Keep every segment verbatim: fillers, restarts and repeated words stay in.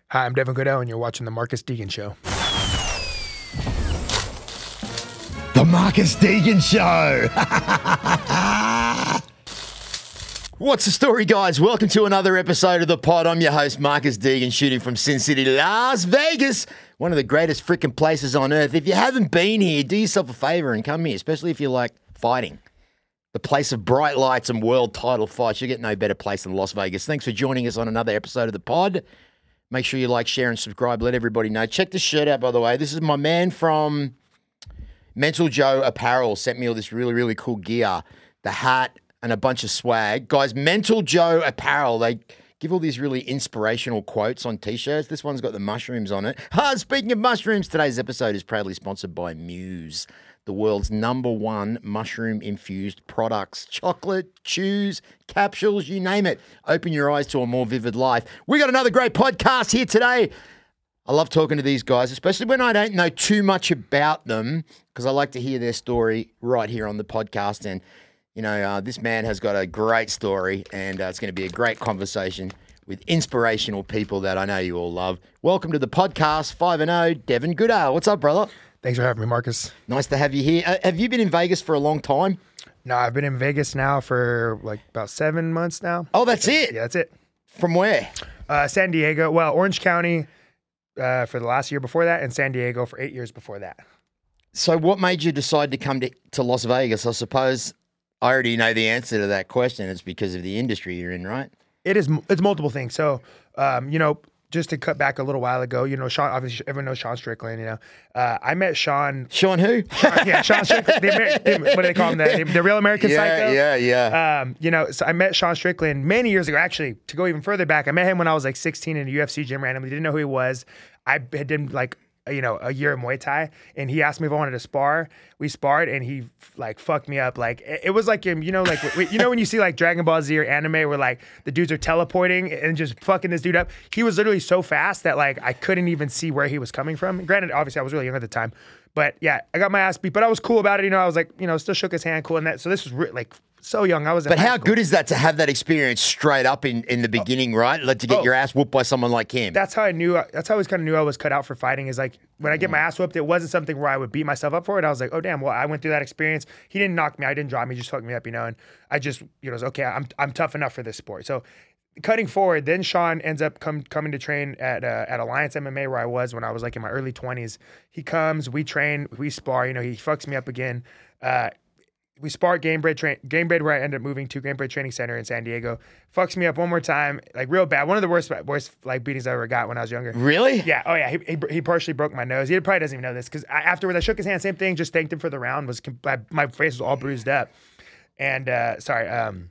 Hi, I'm Devin Goodell, and you're watching The Marcus Deegan Show. The Marcus Deegan Show. What's the story, guys? Welcome to another episode of the pod. I'm your host, Marcus Deegan, shooting from Sin City, Las Vegas, one of the greatest freaking places on earth. If you haven't been here, do yourself a favor and come here, especially if you like fighting. The place of bright lights and world title fights. You get no better place than Las Vegas. Thanks for joining us on another episode of the pod. Make sure you like, share, and subscribe. Let everybody know. Check this shirt out, by the way. This is my man from Mental Joe Apparel. Sent me all this really, really cool gear. The hat and a bunch of swag. Guys, Mental Joe Apparel. They give all these really inspirational quotes on T-shirts. This one's got the mushrooms on it. Ah, speaking of mushrooms, today's episode is proudly sponsored by Muse, the world's number one mushroom-infused products. Chocolate, chews, capsules, you name it. Open your eyes to a more vivid life. We got another great podcast here today. I love talking to these guys, especially when I don't know too much about them, because I like to hear their story right here on the podcast. And, you know, uh, this man has got a great story, and uh, it's going to be a great conversation with inspirational people that I know you all love. Welcome to the podcast, five and oh, Devin Goodale. What's up, brother? Thanks for having me, Marcus. Nice to have you here. Uh, have you been in Vegas for a long time? No, I've been in Vegas now for like about seven months now. Oh, that's it? Yeah, that's it. From where? Uh, San Diego. Well, Orange County uh, for the last year before that, and San Diego for eight years before that. So what made you decide to come to, to Las Vegas? I suppose I already know the answer to that question. It's because of the industry you're in, right? It is. It's multiple things. So, um, you know, just to cut back a little while ago, you know, Sean, obviously everyone knows Sean Strickland, you know. Uh, I met Sean. Sean who? Sean, yeah, Sean Strickland. The, Amer- the, what do they call him? The, the real American yeah, Psycho? Yeah, yeah, Um, you know, so I met Sean Strickland many years ago. Actually, to go even further back, I met him when I was like sixteen in a U F C gym randomly. Didn't know who he was. I had done like, you know, a year of Muay Thai, and he asked me if I wanted to spar. We sparred, and he like fucked me up. Like it, it was like him, you know, like you know when you see like Dragon Ball Z or anime where like the dudes are teleporting and just fucking this dude up. He was literally so fast that like I couldn't even see where he was coming from. Granted, obviously I was really young at the time, but yeah, I got my ass beat. But I was cool about it. You know, I was like, you know, still shook his hand, cool, and that. So this was re- like. So young, I was. But how good is that to have that experience straight up in, in the beginning, oh. right? Like to get oh. your ass whooped by someone like him. That's how I knew. That's how I always kind of knew I was cut out for fighting. Is like when I get my ass whooped, it wasn't something where I would beat myself up for it. I was like, oh damn, well I went through that experience. He didn't knock me, I didn't drop me, he just fucked me up, you know. And I just, you know, was okay. I'm I'm tough enough for this sport. So cutting forward, then Sean ends up come coming to train at uh, at Alliance M M A where I was when I was like in my early twenties. He comes, we train, we spar. You know, he fucks me up again. Uh, We spar Gamebred, train, Gamebred where I ended up moving to Gamebred Training Center in San Diego. Fucks me up one more time, like real bad. One of the worst, worst like beatings I ever got when I was younger. Really? Yeah. Oh yeah. He he, he partially broke my nose. He probably doesn't even know this because afterwards I shook his hand. Same thing. Just thanked him for the round. Was my, my face was all bruised up, and uh, sorry. Um,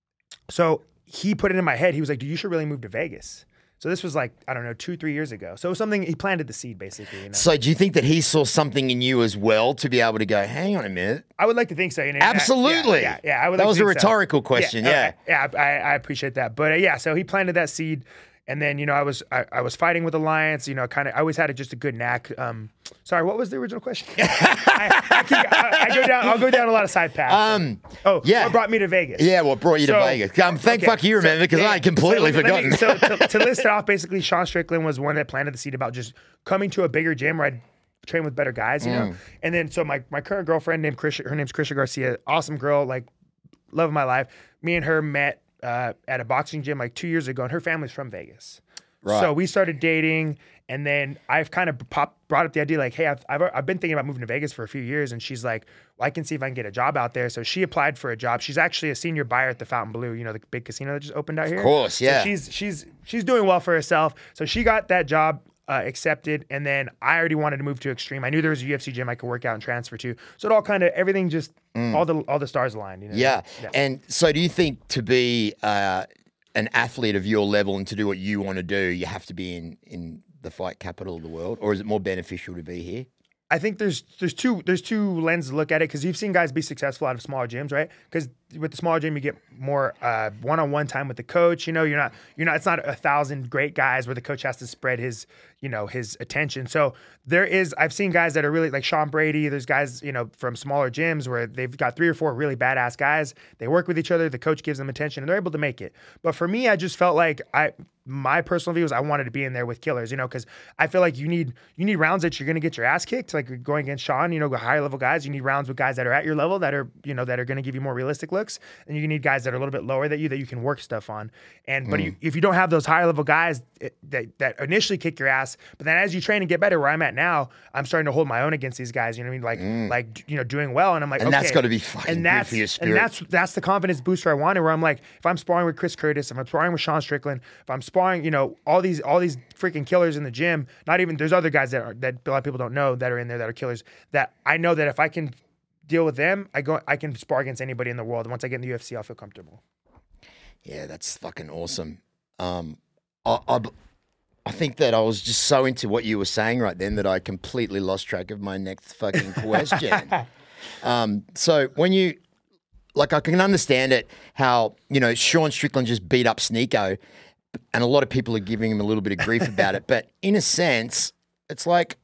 so he put it in my head. He was like, "Dude, you should really move to Vegas." So this was like, I don't know, two, three years ago. So it was something, he planted the seed, basically. You know? So do you think that he saw something in you as well to be able to go, hang on a minute? I would like to think so. You know? Absolutely. Yeah, yeah, yeah I would that like was to a think rhetorical so. question, yeah. yeah. Okay. Yeah, I, I appreciate that. But uh, yeah, so he planted that seed. And then, you know, I was I, I was fighting with Alliance, you know, kind of, I always had a, just a good knack. Um, sorry, what was the original question? I, I, keep, I, I go down, I'll go down a lot of side paths. Um, oh, yeah. What brought me to Vegas? Yeah, what brought you so, to Vegas? Um, thank okay. fuck you remember, because so, I had completely so, forgotten. Me, so to, to list it off, basically, Sean Strickland was one that planted the seed about just coming to a bigger gym where I'd train with better guys, you mm. know? And then, so my, my current girlfriend named Chris, her name's Krisha Garcia, awesome girl, like, love of my life. Me and her met uh, at a boxing gym like two years ago, and her family's from Vegas. Right. So we started dating, and then I've kind of pop, brought up the idea like, hey, I've, I've I've been thinking about moving to Vegas for a few years, and she's like, well, I can see if I can get a job out there. So she applied for a job. She's actually a senior buyer at the Fontainebleau, you know, the big casino that just opened out here. Of course, yeah. So she's she's she's doing well for herself. So she got that job uh, accepted, and then I already wanted to move to Extreme. I knew there was a U F C gym I could work out and transfer to. So it all kind of everything just mm. all the all the stars aligned. You know? Yeah. yeah. And so, do you think to be uh, an athlete of your level and to do what you want to do, you have to be in, in the fight capital of the world, or is it more beneficial to be here? I think there's there's two there's two lenses to look at it, because you've seen guys be successful out of smaller gyms, right? Because with the smaller gym, you get more uh, one-on-one time with the coach. You know, you're not you're not. It's not a thousand great guys where the coach has to spread his you know his attention. So there is. I've seen guys that are really like Sean Brady. There's guys you know from smaller gyms where they've got three or four really badass guys. They work with each other. The coach gives them attention, and they're able to make it. But for me, I just felt like I. My personal view is I wanted to be in there with killers, you know, because I feel like you need you need rounds that you're going to get your ass kicked, like going against Sean, you know, higher level guys. You need rounds with guys that are at your level that are, you know, that are going to give you more realistic looks, and you need guys that are a little bit lower than you that you can work stuff on. And but mm. you, if you don't have those higher level guys that that initially kick your ass, but then as you train and get better, where I'm at now, I'm starting to hold my own against these guys. You know what I mean? Like mm. like you know doing well, and I'm like, and okay. that's got to be fucking and that's, good for your spirit. And that's that's the confidence booster I wanted. Where I'm like, if I'm sparring with Chris Curtis, if I'm sparring with Sean Strickland, if I'm sparring, you know. all these all these freaking killers in the gym, not even there's other guys that are that a lot of people don't know that are in there that are killers, that I know that if I can deal with them, I go I can spar against anybody in the world. Once I get in the U F C, I'll feel comfortable. Yeah, that's fucking awesome. Um, I, I, I think that I was just so into what you were saying right then that I completely lost track of my next fucking question. um, so when you, like, I can understand it, how, you know, Sean Strickland just beat up Sneako, and a lot of people are giving him a little bit of grief about it. But in a sense, it's like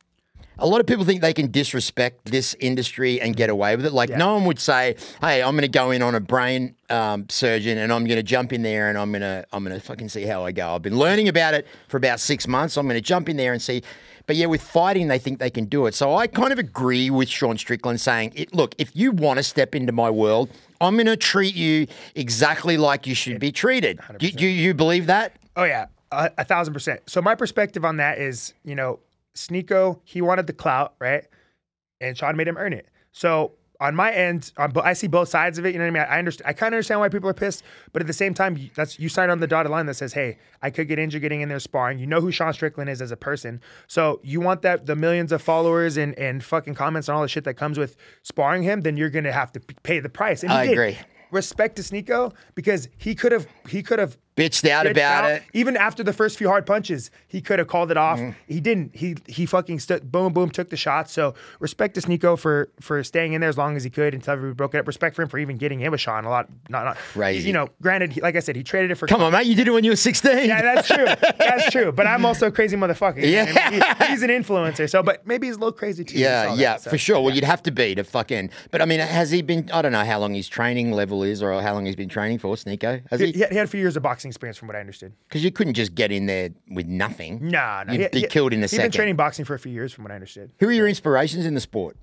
a lot of people think they can disrespect this industry and get away with it. Like yeah. no one would say, "Hey, I'm going to go in on a brain um, surgeon and I'm going to jump in there and I'm going to I'm going to fucking see how I go. I've been learning about it for about six months. I'm going to jump in there and see." But yeah, with fighting, they think they can do it. So I kind of agree with Sean Strickland saying, it, "Look, if you want to step into my world, I'm going to treat you exactly like you should be treated." Do, do you believe that? Oh yeah, a, a thousand percent. So my perspective on that is, you know, Sneako, he wanted the clout, right? And Sean made him earn it. So on my end, on, I see both sides of it. You know what I mean? I understand. I kind of understand why people are pissed, but at the same time, that's you sign on the dotted line that says, "Hey, I could get injured getting in there sparring." You know who Sean Strickland is as a person, so you want that the millions of followers and and fucking comments and all the shit that comes with sparring him. Then you're gonna have to pay the price. And he I did. agree. Respect to Sneako because he could have he could have. Bitched out about out. it. Even after the first few hard punches, he could have called it off. Mm. He didn't. He he fucking stood, boom, boom, took the shots. So respect to Sneako for for staying in there as long as he could until everybody broke it up. Respect for him for even getting in with Sean a lot. Not, not crazy. You know, granted, he, like I said, he traded it for. Come on, mate. You did it when you were sixteen. Yeah, that's true. That's true. But I'm also a crazy motherfucker. Yeah. I mean? he, he's an influencer. So, but maybe he's a little crazy too. Yeah, yeah, that, so. for sure. Well, yeah. you'd have to be to fucking. But I mean, has he been? I don't know how long his training level is, or how long he's been training for. Sneako, has he? He, he had a few years of boxing experience, from what I understood. Because you couldn't just get in there with nothing. No, no. You'd he, be he, killed in a he's second. He's been training boxing for a few years, from what I understood. Who are your inspirations in the sport?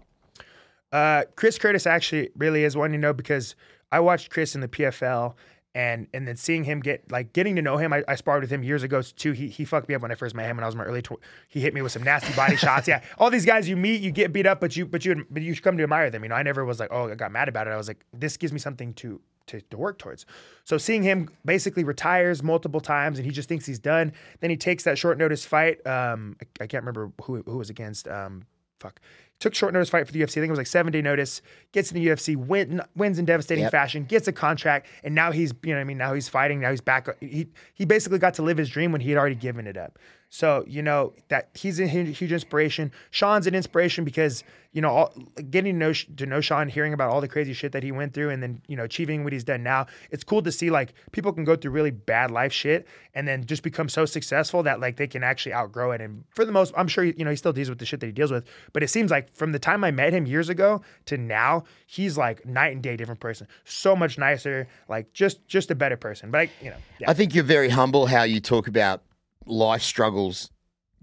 Uh, Chris Curtis actually really is one, you know, because I watched Chris in the P F L, and and then seeing him get, like, getting to know him. I, I sparred with him years ago, too. He he fucked me up when I first met him when I was in my early tw- He hit me with some nasty body shots. Yeah, all these guys you meet, you get beat up, but you but you but you come to admire them. You know, I never was like, oh, I got mad about it. I was like, this gives me something to To, to work towards. So seeing him basically retires multiple times and he just thinks he's done. Then he takes that short notice fight. Um, I, I can't remember who who was against. Um, fuck. Took short notice fight for the U F C. I think it was like seven day notice. Gets in the U F C, win, wins in devastating yep. fashion. Gets a contract, and now he's you know what I mean. Now he's fighting. Now he's back. He he basically got to live his dream when he had already given it up. So, you know, that he's a huge inspiration. Sean's an inspiration because, you know, all, getting to know, to know Sean, hearing about all the crazy shit that he went through and then, you know, achieving what he's done now. It's cool to see, like, people can go through really bad life shit and then just become so successful that, like, they can actually outgrow it. And for the most, I'm sure, you know, he still deals with the shit that he deals with. But it seems like from the time I met him years ago to now, he's, like, night and day different person. So much nicer, like, just just a better person. But, I, you know. Yeah. I think you're very humble how you talk about life struggles,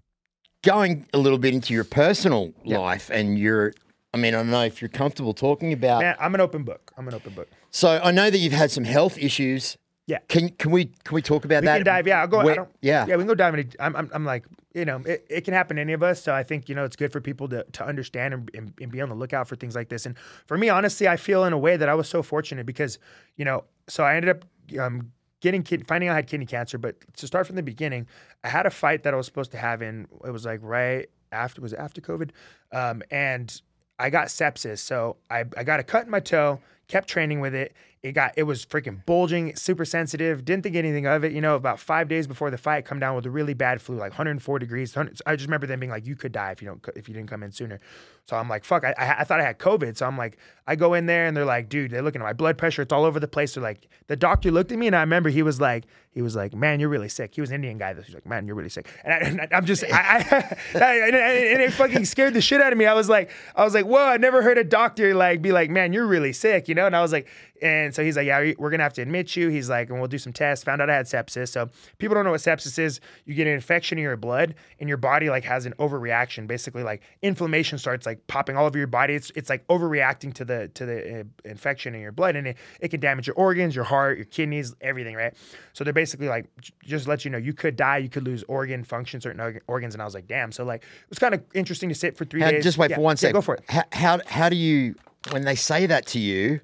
going a little bit into your personal yep. life and your, I mean, I don't know if you're comfortable talking about. Man, I'm an open book. I'm an open book. So I know that you've had some health issues. Yeah. Can can we can we talk about we that? We can dive. Yeah, I'll go. Where, I don't, yeah. Yeah, we can go dive into. I'm I'm, I'm like, you know, it, it can happen to any of us. So I think, you know, it's good for people to to understand and, and, and be on the lookout for things like this. And for me, honestly, I feel in a way that I was so fortunate because, you know, so I ended up um, getting kid, finding out I had kidney cancer. But to start from the beginning, I had a fight that I was supposed to have in. It was like right after was it after COVID, um, and I got sepsis. So I I got a cut in my toe. Kept training with it, It got, it was freaking bulging, super sensitive. Didn't think anything of it. You know, about five days before the fight, come down with a really bad flu, like one hundred four degrees. I just remember them being like, "You could die if you don't, if you didn't come in sooner." So I'm like, "Fuck!" I, I, I thought I had COVID. So I'm like, I go in there and they're like, "Dude," they're looking at my blood pressure. It's all over the place. They're like, the doctor looked at me and I remember he was like, he was like, "Man, you're really sick." He was an Indian guy. He's like, "Man, you're really sick." And, I, and I'm just, I, I, I and, and it fucking scared the shit out of me. I was like, I was like, "Whoa!" I never heard a doctor like be like, "Man, you're really sick," you know? And I was like. And so he's like, "Yeah, we're going to have to admit you." He's like, "And we'll do some tests." Found out I had sepsis. So people don't know what sepsis is. You get an infection in your blood and your body like has an overreaction. Basically like inflammation starts like popping all over your body. It's it's like overreacting to the to the uh, infection in your blood. And it, it can damage your organs, your heart, your kidneys, everything, right? So they're basically like, just let you know, you could die. You could lose organ function, certain organs. And I was like, damn. So like, it was kind of interesting to sit for three how, days. Just wait yeah, for one yeah, second. Go for it. How, how, how do you, when they say that to you,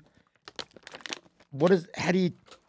what is, how do you,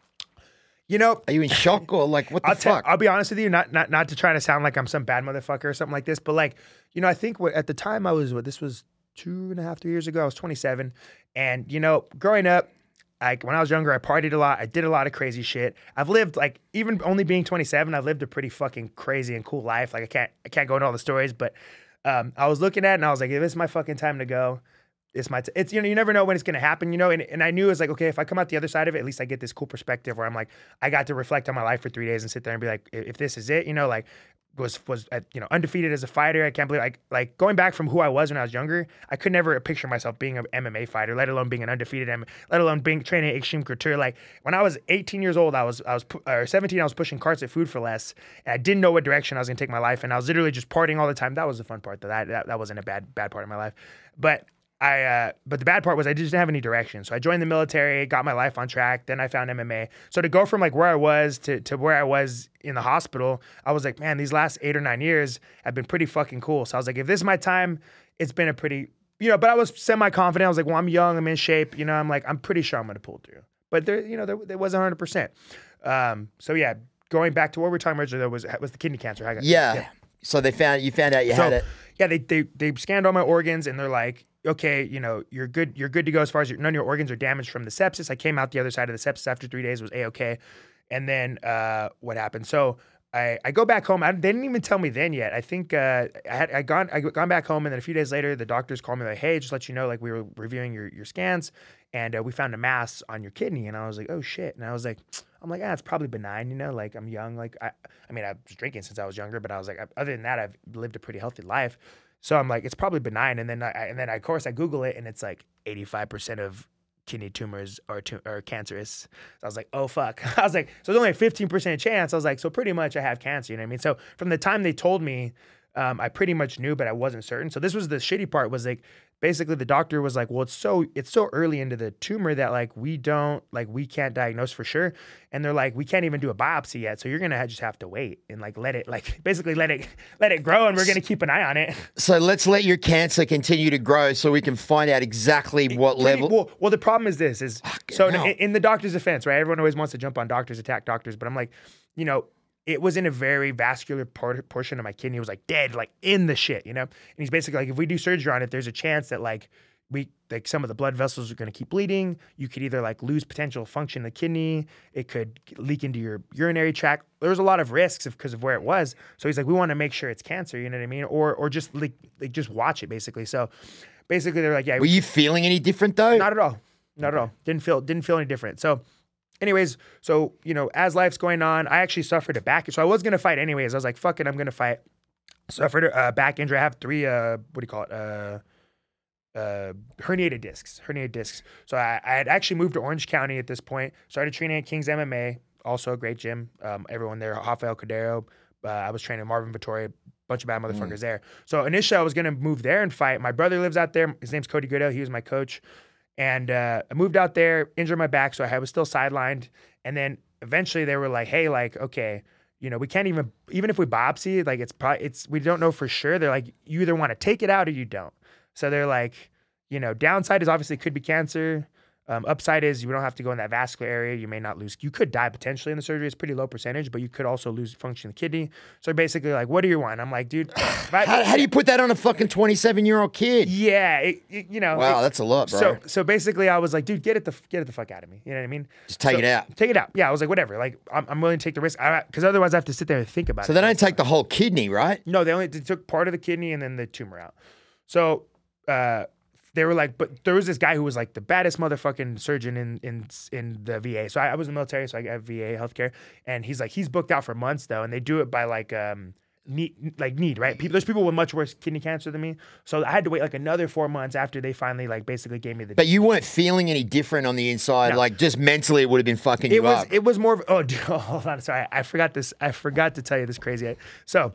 you know, are you in shock or like, what the I'll fuck? Tell, I'll be honest with you, not, not, not to try to sound like I'm some bad motherfucker or something like this, but like, you know, I think what, at the time I was, what, this was two and a half, three years ago, I was twenty-seven. And, you know, growing up, like when I was younger, I partied a lot. I did a lot of crazy shit. I've lived like, even only being twenty-seven, I've lived a pretty fucking crazy and cool life. Like I can't, I can't go into all the stories, but um, I was looking at it and I was like, if it's my fucking time to go, it's my, t- it's, you know, you never know when it's going to happen, you know? And, and I knew it was like, okay, if I come out the other side of it, at least I get this cool perspective where I'm like, I got to reflect on my life for three days and sit there and be like, if, if this is it, you know, like was, was, uh, you know, undefeated as a fighter. I can't believe like, like going back from who I was when I was younger, I could never picture myself being an M M A fighter, let alone being an undefeated M, let alone being training at Extreme Couture. Like when I was eighteen years old, I was, I was, or seventeen, I was pushing carts at Food for Less and I didn't know what direction I was going to take my life. And I was literally just partying all the time. That was the fun part though. That, that, that wasn't a bad, bad part of my life, but I, uh, but the bad part was I just didn't have any direction. So I joined the military, got my life on track. Then I found M M A. So to go from like where I was to, to where I was in the hospital, I was like, man, these last eight or nine years have been pretty fucking cool. So I was like, if this is my time, it's been a pretty, you know, but I was semi-confident. I was like, well, I'm young, I'm in shape. You know, I'm like, I'm pretty sure I'm going to pull through. But there, you know, there, there wasn't one hundred percent. Um, so yeah, going back to what we were talking originally, there was, was the kidney cancer. I got, yeah. yeah. So they found, you found out you so, had it. Yeah, they, they, they scanned all my organs and they're like, okay, you know, you're good. You're good to go as far as your, none of your organs are damaged from the sepsis. I came out the other side of the sepsis after three days, was A-okay. And then uh, what happened? So I, I go back home. I, they didn't even tell me then yet. I think uh, I had I gone I gone back home, and then a few days later, the doctors called me like, "Hey, just let you know, like we were reviewing your your scans, and uh, we found a mass on your kidney." And I was like, "Oh shit!" And I was like, "I'm like, ah, it's probably benign, you know. Like I'm young. Like I, I mean, I was drinking since I was younger, but I was like, other than that, I've lived a pretty healthy life." So I'm like, it's probably benign. And then I, and then I, of course I Google it and it's like eighty-five percent of kidney tumors are, tu- are cancerous. So I was like, oh fuck. I was like, so there's only a fifteen percent chance. I was like, so pretty much I have cancer. You know what I mean? So from the time they told me, um, I pretty much knew, but I wasn't certain. So this was the shitty part was like, basically the doctor was like, well, it's so, it's so early into the tumor that like, we don't, like, we can't diagnose for sure. And they're like, we can't even do a biopsy yet. So you're going to just have to wait and like, let it, like, basically let it, let it grow. And we're going to keep an eye on it. So let's let your cancer continue to grow so we can find out exactly what Pretty, level. Well, well, the problem is this is, Fucking so hell. in, in the doctor's defense, right? Everyone always wants to jump on doctors, attack doctors, but I'm like, you know, it was in a very vascular part, portion of my kidney. It was like dead, like in the shit, you know? And he's basically like, if we do surgery on it, there's a chance that like we, like some of the blood vessels are going to keep bleeding. You could either like lose potential function in the kidney. It could leak into your urinary tract. There was a lot of risks because of, of where it was. So he's like, we want to make sure it's cancer, you know what I mean? Or, or just like, like just watch it basically. So basically they're like, yeah. Were you feeling any different though? Not at all. Not at all. Didn't feel, didn't feel any different. So anyways, so, you know, as life's going on, I actually suffered a back. So I was going to fight anyways. I was like, fuck it, I'm going to fight. Suffered a back injury. I have three, uh, what do you call it? Uh, uh, herniated discs, herniated discs. So I, I had actually moved to Orange County at this point, started training at King's M M A, also a great gym. Um, everyone there, Rafael Cordero. Uh, I was training Marvin Vittori, a bunch of bad motherfuckers mm. there. So initially I was going to move there and fight. My brother lives out there. His name's Cody Goodell. He was my coach. And uh, I moved out there, injured my back, so I was still sidelined. And then eventually they were like, hey, like, okay, you know, we can't even, even if we biopsy, like it's probably, it's, we don't know for sure. They're like, you either want to take it out or you don't. So they're like, you know, downside is obviously it could be cancer. Um, upside is you don't have to go in that vascular area. You may not lose. You could die potentially in the surgery. It's pretty low percentage, but you could also lose function of the kidney. So basically, like, what do you want? I'm like, dude, if I, How, how do you put that on a fucking twenty-seven-year-old kid? yeah, it, it- you know. Wow, it- that's a lot, bro. So so basically, I was like, dude, get it the get it the fuck out of me. You know what I mean? Just take So- it out. Take it out. Yeah, I was like, whatever. Like, I'm, I'm willing to take the risk because otherwise, I have to sit there and think about So it. they don't take the whole kidney, right? No, they only they took part of the kidney and then the tumor out. So uh, they were like, but there was this guy who was like the baddest motherfucking surgeon in in in the V A. So I, I was in the military, so I got V A healthcare, and he's like, he's booked out for months though, and they do it by like um need like need right. People, there's people with much worse kidney cancer than me, so I had to wait like another four months after they finally like basically gave me the. But you weren't feeling any different on the inside, No. like just mentally, it would have been fucking It you was up. it was more of oh, dude, hold on, sorry, I forgot this. I forgot to tell you this crazy. So,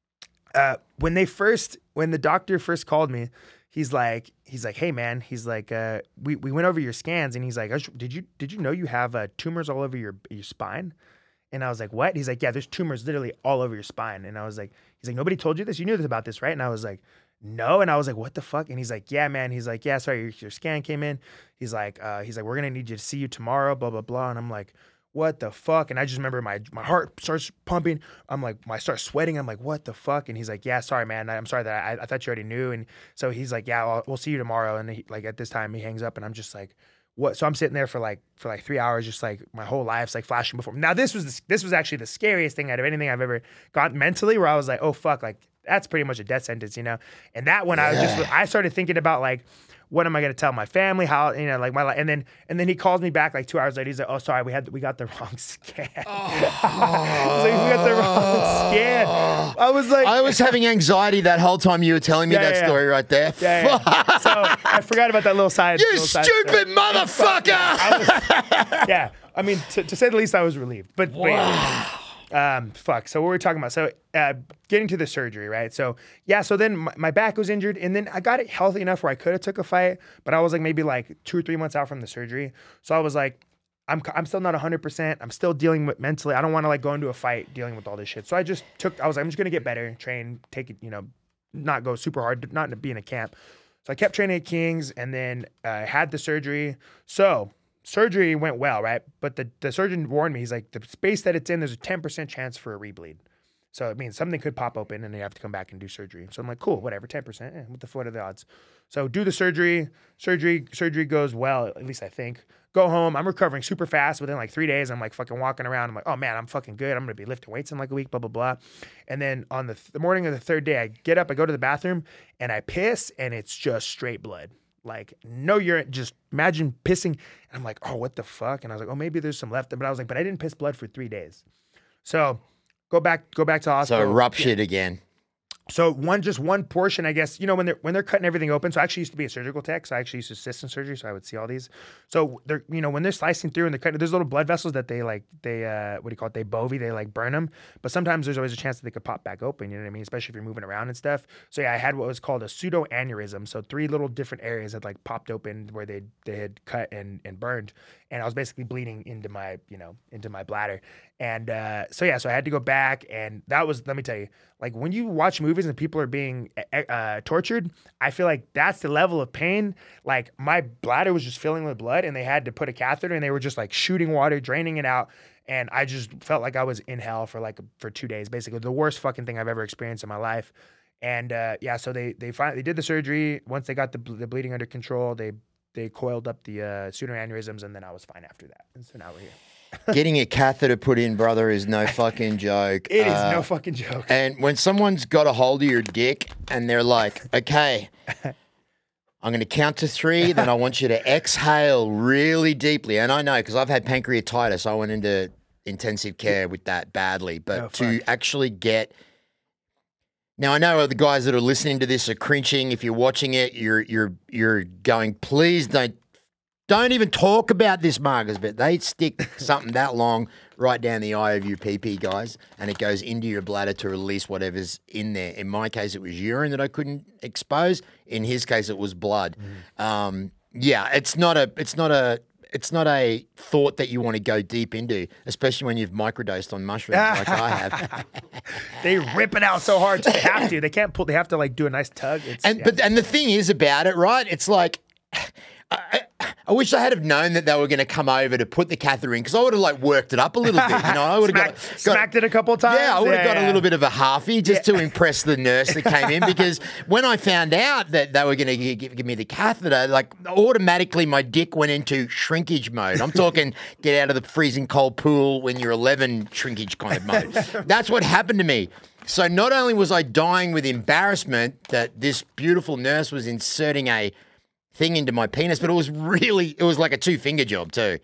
uh, when they first when the doctor first called me, he's like he's like, hey man, he's like, uh, we we went over your scans, and he's like, did you did you know you have uh, tumors all over your your spine? And I was like, what? He's like, yeah, there's tumors literally all over your spine. And I was like, he's like, nobody told you this? You knew this about this, right? And I was like, no. And I was like, what the fuck? And he's like, yeah, man. He's like, yeah, sorry, your, your scan came in. He's like, uh, he's like, we're gonna need you to see you tomorrow, blah, blah, blah. And I'm like, what the fuck? And I just remember my my heart starts pumping. I'm like, I start sweating. I'm like, what the fuck? And he's like, yeah, sorry, man. I'm sorry that I, I thought you already knew. And so he's like, yeah, I'll, we'll see you tomorrow. And he, like at this time, he hangs up, and I'm just like, what? So I'm sitting there for like for like three hours, just like my whole life's like flashing before me. Now this was the, this was actually the scariest thing out of anything I've ever gotten mentally, where I was like, oh fuck, like that's pretty much a death sentence, you know. And that one, I was just I started thinking about like, what am I gonna tell my family? How, you know, like my life. And then and then he calls me back like two hours later. He's like, oh sorry, we had we got the wrong scan. Oh. I was like, we got the wrong scan. I was like, I was having anxiety that whole time you were telling me Yeah, that yeah, yeah. story right there. yeah, yeah. So I forgot about that little side. You little side stupid story. motherfucker! I was, yeah, I mean, to, to say the least, I was relieved. But, but yeah. um, fuck. So what were we talking about? So uh, getting to the surgery, right? So yeah. So then my, my back was injured, and then I got it healthy enough where I could have took a fight, but I was like maybe like two or three months out from the surgery. So I was like, I'm I'm still not one hundred percent. I'm still dealing with mentally. I don't want to like go into a fight dealing with all this shit. So I just took. I was like, I'm just gonna get better, train, take it, you know, not go super hard, not to be in a camp. So I kept training at Kings, and then I uh, had the surgery. So surgery went well, right? But the, the surgeon warned me. He's like, the space that it's in, there's a ten percent chance for a rebleed. So it means something could pop open, and they have to come back and do surgery. So I'm like, cool, whatever, ten percent. Eh, what the what are the odds? So do the surgery. Surgery surgery goes well, at least I think. Go home. I'm recovering super fast within like three days. I'm like fucking walking around. I'm like, oh man, I'm fucking good. I'm gonna be lifting weights in like a week, blah blah blah. And then on the, th- the morning of the third day, I get up, I go to the bathroom, and I piss, and it's just straight blood. Like no urine. Just imagine pissing. And I'm like, oh, what the fuck? And I was like, oh, maybe there's some left. But I was like, but I didn't piss blood for three days. So go back, go back to the So hospital. ruptured again. So one, just one portion, I guess, you know, when they're, when they're cutting everything open. So I actually used to be a surgical tech. So I actually used to assist in surgery. So I would see all these. So they're, you know, when they're slicing through and they're cutting, there's little blood vessels that they like, they, uh, what do you call it? They bovie, they like burn them. But sometimes there's always a chance that they could pop back open. You know what I mean? Especially if you're moving around and stuff. So yeah, I had what was called a pseudo aneurysm. So three little different areas had like popped open where they, they had cut and, and burned. And I was basically bleeding into my, you know, into my bladder. And uh, so, yeah, so I had to go back. And that was, let me tell you, like when you watch movies and people are being uh, tortured, I feel like that's the level of pain. Like my bladder was just filling with blood, and they had to put a catheter, and they were just like shooting water, draining it out. And I just felt like I was in hell for like for two days, basically the worst fucking thing I've ever experienced in my life. And uh, yeah, so they they finally they did the surgery. Once they got the the bleeding under control, they they coiled up the uh, pseudoaneurysms, and then I was fine after that. And so now we're here. Getting a catheter put in, brother, is no fucking joke. It is Uh, no fucking joke. And when someone's got a hold of your dick and they're like, okay, I'm going to count to three, then I want you to exhale really deeply. And I know because I've had pancreatitis. I went into intensive care with that badly. But Oh, to fuck. actually get... Now, I know the guys that are listening to this are cringing. If you're watching it, you're you're you're going, please don't Don't even talk about this, Marcus, but they stick something that long right down the eye of your pee-pee, guys, and it goes into your bladder to release whatever's in there. In my case, it was urine that I couldn't expose. In his case, it was blood. Mm. Um, yeah, it's not a, it's not a, it's not a thought that you want to go deep into, especially when you've microdosed on mushrooms like I have. They rip it out so hard. They have to. They can't pull. They have to like do a nice tug. It's, And yeah. but and the thing is about it, right? It's like. I, I wish I had have known that they were going to come over to put the catheter in because I would have like worked it up a little bit. You know, I would have Smack, got, got smacked it a couple times. Yeah, I would have yeah, got yeah. a little bit of a halfie just Yeah. to impress the nurse that came in because when I found out that they were going to give, give me the catheter, like automatically my dick went into shrinkage mode. I'm talking get out of the freezing cold pool when you're eleven shrinkage kind of mode. That's what happened to me. So not only was I dying with embarrassment that this beautiful nurse was inserting a thing into my penis, but it was really, it was like a two finger job too.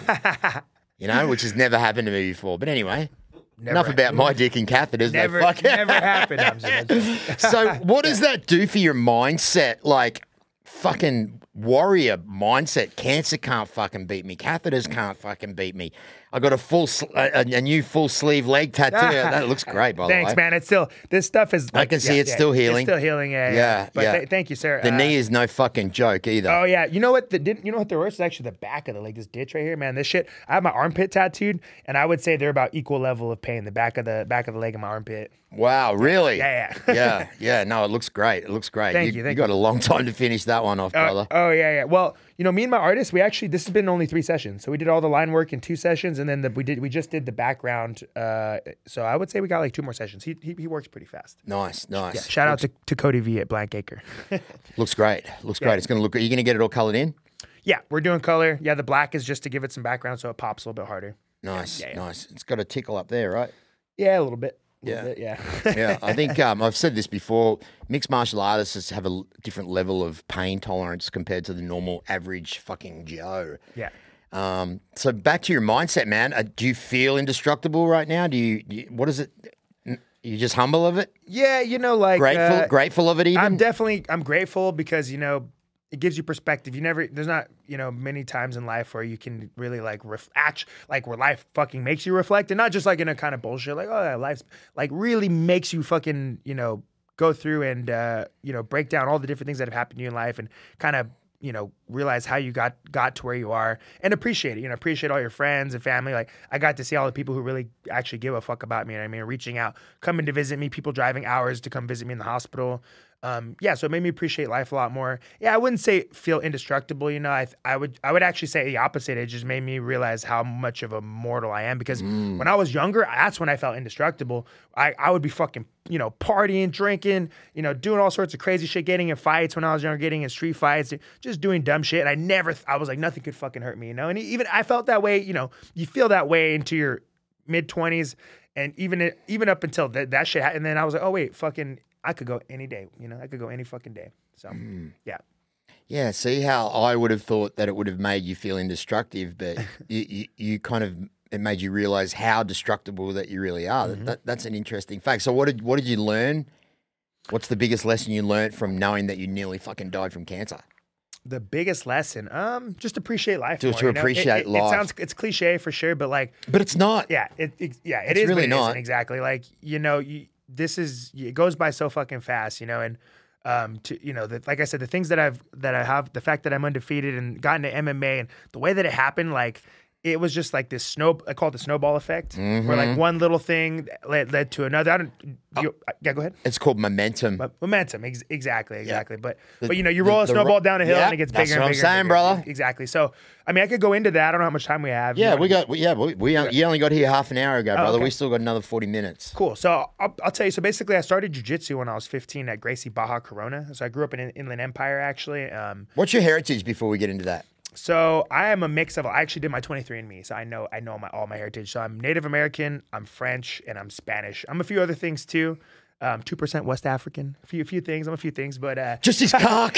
You know, which has never happened to me before. But anyway, Never enough about my dick and catheters. Never, they fuck. never happened. I'm just- So what does that do for your mindset? Like fucking warrior mindset. Cancer can't fucking beat me. Catheters can't fucking beat me. I got a full, sl- a, a new full sleeve leg tattoo. That looks great, by the way. Thanks, man. It's still this stuff is. I Like, can see yeah, it's yeah, still healing. It's still healing. Yeah, yeah. Yeah, But yeah. th- thank you, sir. The Uh, knee is no fucking joke either. Oh yeah, you know what? The didn't you know what the worst is actually the back of the leg, this ditch right here, man. This shit. I have my armpit tattooed, and I would say they're about equal level of pain. The back of the back of the leg and my armpit. Wow, really? Yeah, yeah. yeah, yeah. No, it looks great. It looks great. Thank you, thank got a long time to finish that one off, Uh, brother. oh yeah, yeah. Well, you know, me and my artist, we actually this has been only three sessions. So we did all the line work in two sessions, and then the, we did we just did the background. Uh, so I would say we got like two more sessions. He he, he works pretty fast. Nice, nice. Yeah. Shout out to, to Cody V at Blank Acre. Looks great. Looks great. It's going to look. Are you going to get it all colored in? Yeah, we're doing color. Yeah, the black is just to give it some background so it pops a little bit harder. Nice, Yeah, yeah. nice. It's got a tickle up there, right? Yeah, a little bit. A Yeah. little bit, yeah. Yeah, I think um, I've said this before. Mixed martial artists have a l- different level of pain tolerance compared to the normal average fucking Joe. yeah. Um, so back to your mindset, man. Uh, do you feel indestructible right now? Do you? Do you what is it? N- You just humble of it? Yeah, you know, like Grateful, uh, grateful of it even. I'm definitely I'm grateful because you know it gives you perspective. You never there's not you know many times in life where you can really like ref, act like where life fucking makes you reflect and not just like in a kind of bullshit like oh yeah, life's like really makes you fucking you know go through and uh, you know break down all the different things that have happened to you in life and kind of you know realize how you got got to where you are and appreciate it. You know appreciate all your friends and family. Like I got to see all the people who really actually give a fuck about me. You know what I mean, reaching out, coming to visit me, people driving hours to come visit me in the hospital. Um, yeah, so it made me appreciate life a lot more. Yeah, I wouldn't say feel indestructible. You know, I I would I would actually say the opposite. It just made me realize how much of a mortal I am because when I was younger, that's when I felt indestructible. I, I would be fucking you know partying, drinking, you know, doing all sorts of crazy shit, getting in fights when I was younger, getting in street fights, just doing dumb shit. And I never I was like nothing could fucking hurt me, you know. And even I felt that way. You know, you feel that way into your mid twenties, and even even up until that that shit. And then I was like, oh wait, fucking. I could go any day, you know, I could go any fucking day. So, yeah. Yeah, see how I would have thought that it would have made you feel indestructive, but you, you, you kind of it made you realize how destructible that you really are. Mm-hmm. That, that's an interesting fact. So what did what did you learn? What's the biggest lesson you learned from knowing that you nearly fucking died from cancer? The biggest lesson, um, just appreciate life. To- more, to you know? It- appreciate it, life. It sounds, it's cliche for sure, but like, But it's not. yeah, it, it yeah, it It's is, really but it not. isn't exactly. Like, you know, you, this is, it goes by so fucking fast, you know, and, um, to, you know, the, like I said, the things that I've, that I have, the fact that I'm undefeated and got into M M A and the way that it happened, like, it was just like this snow, I call it the snowball effect, where Mm-hmm. like one little thing led, led to another. I don't, do you, yeah, go ahead. It's called momentum. But momentum, ex- exactly, exactly. But The- but you know, you the- roll a the snowball ro- down a hill Yeah, and it gets that's bigger what and I'm bigger. and saying, bigger. brother. Exactly. So I mean, I could go into that. I don't know how much time we have. You yeah, wanna- we got. we- Yeah, we, we you only got here half an hour ago, brother. okay. We still got another forty minutes. Cool. So I'll, I'll tell you. So basically, I started jujitsu when I was fifteen at Gracie Baja Corona. So I grew up in an Inland Empire, actually. Um, What's your heritage before we get into that? so I am a mix of. I actually did my twenty-three and me, so I know I know my all my heritage. So I'm Native American, I'm French, and I'm Spanish. I'm a few other things too. Um, two percent West African. A few, a few things. I'm a few things, but uh, Just his cock.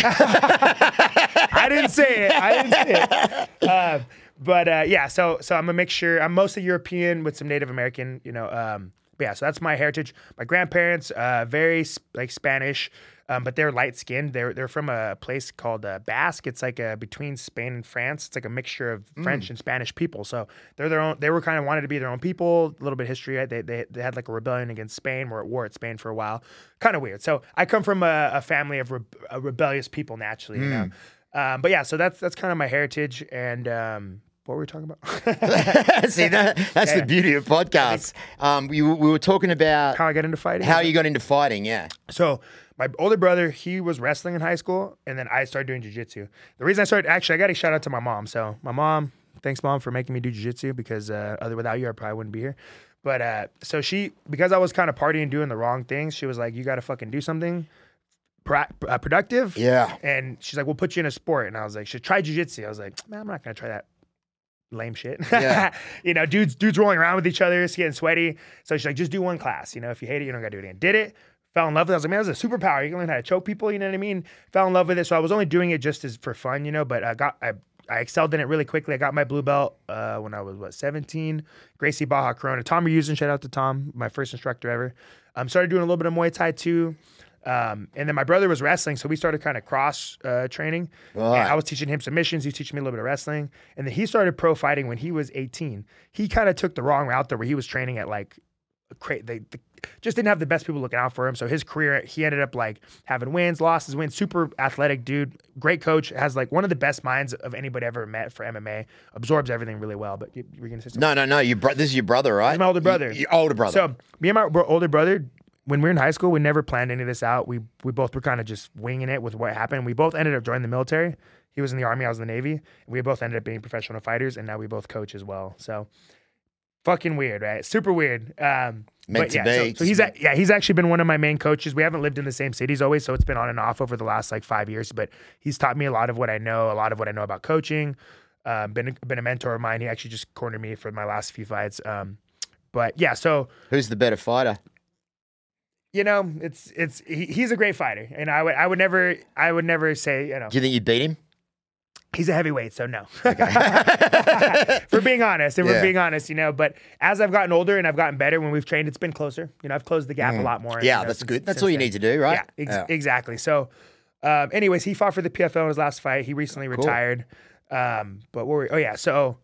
I didn't say it. I didn't say it. Uh, but uh, yeah, so so I'm a mixture. I'm mostly European with some Native American. You know, um, but yeah. So that's my heritage. My grandparents, uh, very sp- like Spanish, um, but they're light skinned. They're they're from a place called uh, Basque. It's like a, between Spain and France. It's like a mixture of French and Spanish people. So they're their own. They were kind of wanted to be their own people. A little bit of history. Right? They they they had like a rebellion against Spain. Were at war at Spain for a while. Kind of weird. So I come from a, a family of re- a rebellious people naturally. You know. Um, but yeah, so that's that's kind of my heritage. And um, what were we talking about? See that? That's Yeah. the beauty of podcasts. Um, we, we were talking about How I got into fighting. how you got into fighting. Yeah. So my older brother, he was wrestling in high school, and then I started doing jiu-jitsu. The reason I started, actually, I got to shout out to my mom. So my mom, thanks, Mom, for making me do jiu-jitsu because uh, other without you, I probably wouldn't be here. But uh, so she, because I was kind of partying, doing the wrong things, she was like, you got to fucking do something pro- uh, productive. Yeah. And she's like, we'll put you in a sport. And I was like, should try jiu-jitsu. I was like, man, I'm not going to try that lame shit. Yeah. You know, dudes dudes rolling around with each other, it's getting sweaty. So she's like, just do one class. You know, if you hate it, you don't got to do it again. Did it. Fell in love with it. I was like, man, that's a superpower. You can learn how to choke people. You know what I mean? Fell in love with it. So I was only doing it just as for fun, you know, but I got, I I excelled in it really quickly. I got my blue belt uh, when I was, what, seventeen. Gracie Baja Corona. Tom Reusing, shout out to Tom, my first instructor ever. Um, started doing a little bit of Muay Thai too. Um, and then my brother was wrestling, so we started kind of cross uh, training. Right. And I was teaching him submissions. He was teaching me a little bit of wrestling. And then he started pro fighting when he was eighteen. He kind of took the wrong route there where he was training at like, cra- they, they just didn't have the best people looking out for him. So his career, he ended up like having wins, losses, wins, super athletic dude, great coach, has like one of the best minds of anybody ever met for M M A, absorbs everything really well. But you, you were going to say something? No, no, no. You bro- this is your brother, right? He's my older brother. Y- your older brother. So me and my bro- older brother, when we were in high school, we never planned any of this out. We we both were kind of just winging it with what happened. We both ended up joining the military. He was in the Army, I was in the Navy. And we both ended up being professional fighters, and now we both coach as well. So fucking weird, right? Super weird. Um, Meant but to yeah, be. So, so he's a, yeah, he's actually been one of my main coaches. We haven't lived in the same cities always, so it's been on and off over the last like five years. But he's taught me a lot of what I know, a lot of what I know about coaching. Um, been been a mentor of mine. He actually just cornered me for my last few fights. Um, but yeah, so Who's the better fighter? you know, it's it's he, he's a great fighter, and I would I would never I would never say you know Do you think you beat him? he's a heavyweight, so no. For being honest, if Yeah. we're being honest, you know. But as I've gotten older and I've gotten better, when we've trained, it's been closer. You know, I've closed the gap a lot more. Yeah, you know, that's since- good. That's since all you then. need to do, right? Yeah, ex- exactly. So, um, anyways, he fought for the P F L in his last fight. He recently Cool. retired. Um, but what were we, oh yeah, so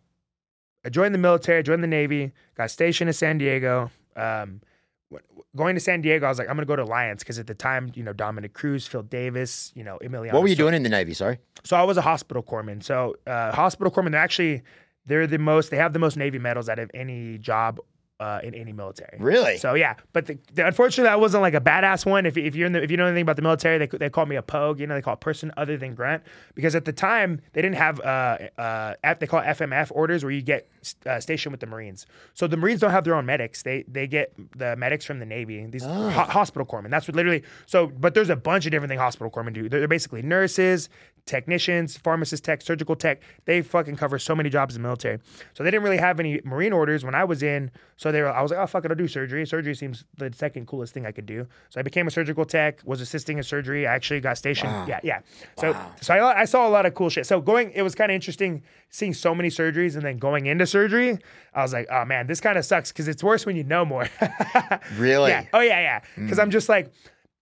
I joined the military, I joined the Navy, got stationed in San Diego. Um, w- going to San Diego, I was like, I'm gonna go to Alliance because at the time, you know, Dominic Cruz, Phil Davis, you know, Emiliano. What were you So- doing in the Navy? Sorry. So I was a hospital corpsman. So uh, hospital corpsman, they're actually they're the most. They have the most Navy medals out of any job uh, in any military. Really? So yeah, but the, the, unfortunately, that wasn't like a badass one. If, if you're in the, if you know anything about the military, they they call me a pogue. You know, they call it person other than grunt because at the time they didn't have uh uh F, they call it F M F orders where you get uh, stationed with the Marines. So the Marines don't have their own medics. They they get the medics from the Navy. These Oh. ho- hospital corpsmen. That's what literally. So, but there's a bunch of different things hospital corpsmen do. They're, they're basically nurses, technicians, pharmacist tech, surgical tech. They fucking cover so many jobs in the military. So they didn't really have any Marine orders when I was in. So they were, I was like, oh fuck it, I'll do surgery. Surgery seems the second coolest thing I could do. So I became a surgical tech, was assisting in surgery. I actually got stationed. Wow. Yeah, yeah. So Wow. so I, I saw a lot of cool shit. So going, it was kind of interesting seeing so many surgeries and then going into surgery. I was like, oh man, this kind of sucks because it's worse when you know more. Really? Yeah. Oh yeah, yeah. Because I'm just like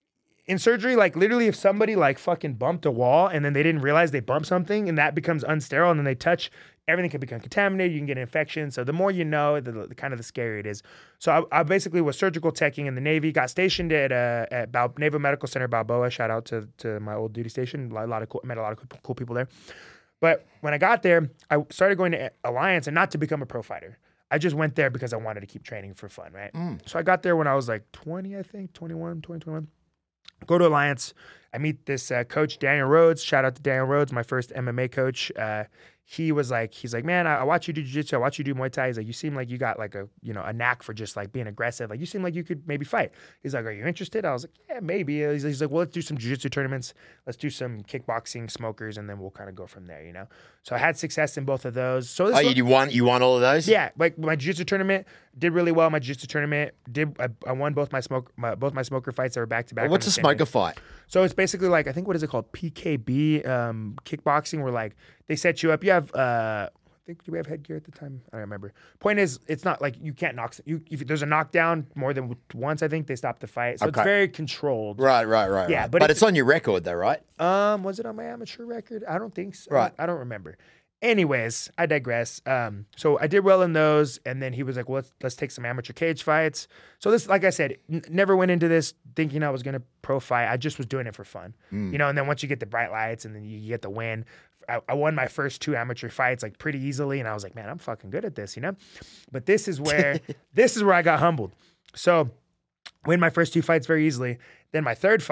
in surgery, like literally, if somebody like fucking bumped a wall and then they didn't realize they bumped something and that becomes unsterile and then they touch, everything can become contaminated. You can get an infection. So the more you know, the, the kind of the scarier it is. So I, I basically was surgical teching in the Navy. Got stationed at uh, at Bal- Naval Medical Center Balboa. Shout out to to my old duty station. A lot of cool, met a lot of cool, cool people there. But when I got there, I started going to Alliance and not to become a pro fighter. I just went there because I wanted to keep training for fun, right? So I got there when I was like twenty, I think, twenty-one, twenty, twenty-one. Go to Alliance. I meet this uh, coach, Daniel Rhodes. Shout out to Daniel Rhodes, my first M M A coach. Uh, he was like, he's like, man, I, I watch you do jiu-jitsu. I watch you do Muay Thai. He's like, you seem like you got like a, you know, a knack for just like being aggressive. Like you seem like you could maybe fight. He's like, are you interested? I was like, yeah, maybe. He's, he's like, well, let's do some jiu-jitsu tournaments. Let's do some kickboxing, smokers, and then we'll kind of go from there, you know? So I had success in both of those. So this Oh, was- you won. You won all of those. yeah, like my jiu-jitsu tournament did really well. My jiu-jitsu tournament did. I, I won both my smoke, my, both my smoker fights that were back to back. What's a on the same smoker day. fight? So it's basically like I think what is it called P K B um, kickboxing, where like they set you up. You have uh, I think do we have headgear at the time? I don't remember. Point is, it's not like you can't knock. You if there's a knockdown more than once, I think they stop the fight. So it's Okay. very controlled. Right, right, right. Yeah, right. but but it's- it's on your record though, right? Um, was it on my amateur record? I don't think so. Right. I don't remember. Anyways, I digress. Um, so I did well in those, and then he was like, "Well, let's let's take some amateur cage fights." So this, like I said, n- never went into this thinking I was gonna pro fight. I just was doing it for fun, Mm. you know. And then once you get the bright lights, and then you get the win, I, I won my first two amateur fights like pretty easily, and I was like, "Man, I'm fucking good at this," you know. But this is where this is where I got humbled. So win my first two fights very easily. Then my third fight,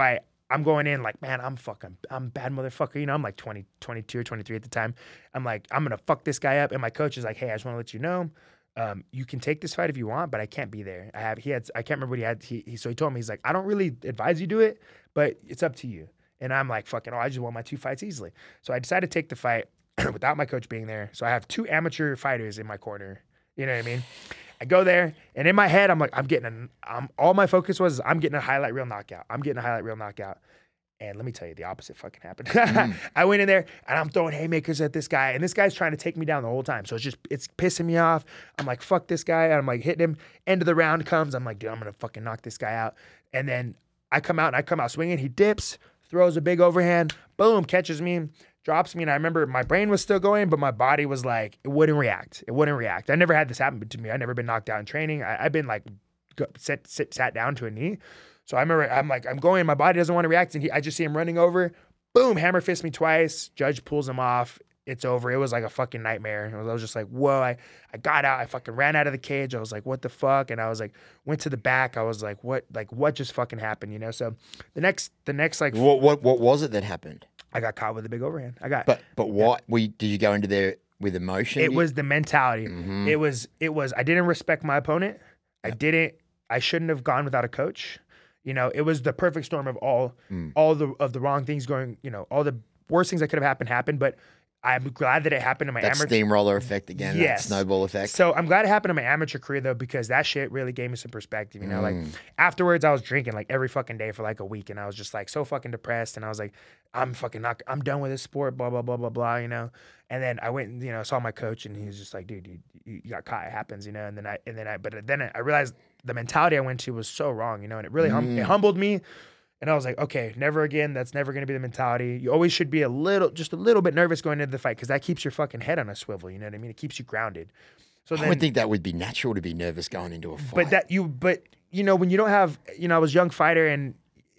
I'm going in like, man, I'm fucking, I'm a bad motherfucker. You know, I'm like twenty, twenty-two or twenty-three at the time. I'm like, I'm going to fuck this guy up. And my coach is like, hey, I just want to let you know, um, you can take this fight if you want, but I can't be there. I have, he had, I can't remember what he had. He, he, so he told me, he's like, I don't really advise you do it, but it's up to you. And I'm like, fucking, oh, I just won my two fights easily. So I decided to take the fight without my coach being there. So I have two amateur fighters in my corner. You know what I mean? I go there, and in my head, I'm like, I'm getting a, I'm, all my focus was, I'm getting a highlight reel knockout. I'm getting a highlight reel knockout. And let me tell you, the opposite fucking happened. Mm. I went in there, and I'm throwing haymakers at this guy, and this guy's trying to take me down the whole time. So it's just, it's pissing me off. I'm like, fuck this guy. And I'm like, hitting him. End of the round comes. I'm like, dude, I'm going to fucking knock this guy out. And then I come out, and I come out swinging. He dips, throws a big overhand, boom, catches me, drops me. And I remember my brain was still going, but my body was like, it wouldn't react. It wouldn't react. I never had this happen to me. I've never been knocked out in training. I, I've been like, go, sit, sit, sat down to a knee. So I remember, I'm like, I'm going, my body doesn't want to react. And he, I just see him running over, boom, hammer fist me twice. Judge pulls him off. It's over. It was like a fucking nightmare. I was, I was just like, whoa, I, I got out. I fucking ran out of the cage. I was like, what the fuck? And I was like, went to the back. I was like, what, like, what just fucking happened, you know? So the next, the next, like, What what what was it that happened? I got caught with a big overhand. I got, But but what we did you go into there with emotion? it You- was the mentality. Mhm. It was, it was, I didn't respect my opponent. I didn't, I shouldn't have gone without a coach. You know, it was the perfect storm of all, Mm. all the, of the wrong things going, you know, all the worst things that could have happened, happened. But I'm glad that it happened in my that amateur. steamroller effect again, Yes. that snowball effect. So I'm glad it happened in my amateur career though, because that shit really gave me some perspective. You know, like Mm. afterwards I was drinking like every fucking day for like a week, and I was just like so fucking depressed, and I was like, I'm fucking not, I'm done with this sport, blah blah blah blah blah, you know. And then I went and you know saw my coach, and he was just like, dude, dude you, you got caught, it happens, you know. And then I and then I, but then I realized the mentality I went to was so wrong, you know, and it really hum- Mm. it humbled me. And I was like, okay, never again. That's never going to be the mentality. You always should be a little, just a little bit nervous going into the fight, because that keeps your fucking head on a swivel. You know what I mean? It keeps you grounded. So I then, would think that would be natural to be nervous going into a fight. but that you, but you know, when you don't have, you know, I was a young fighter, and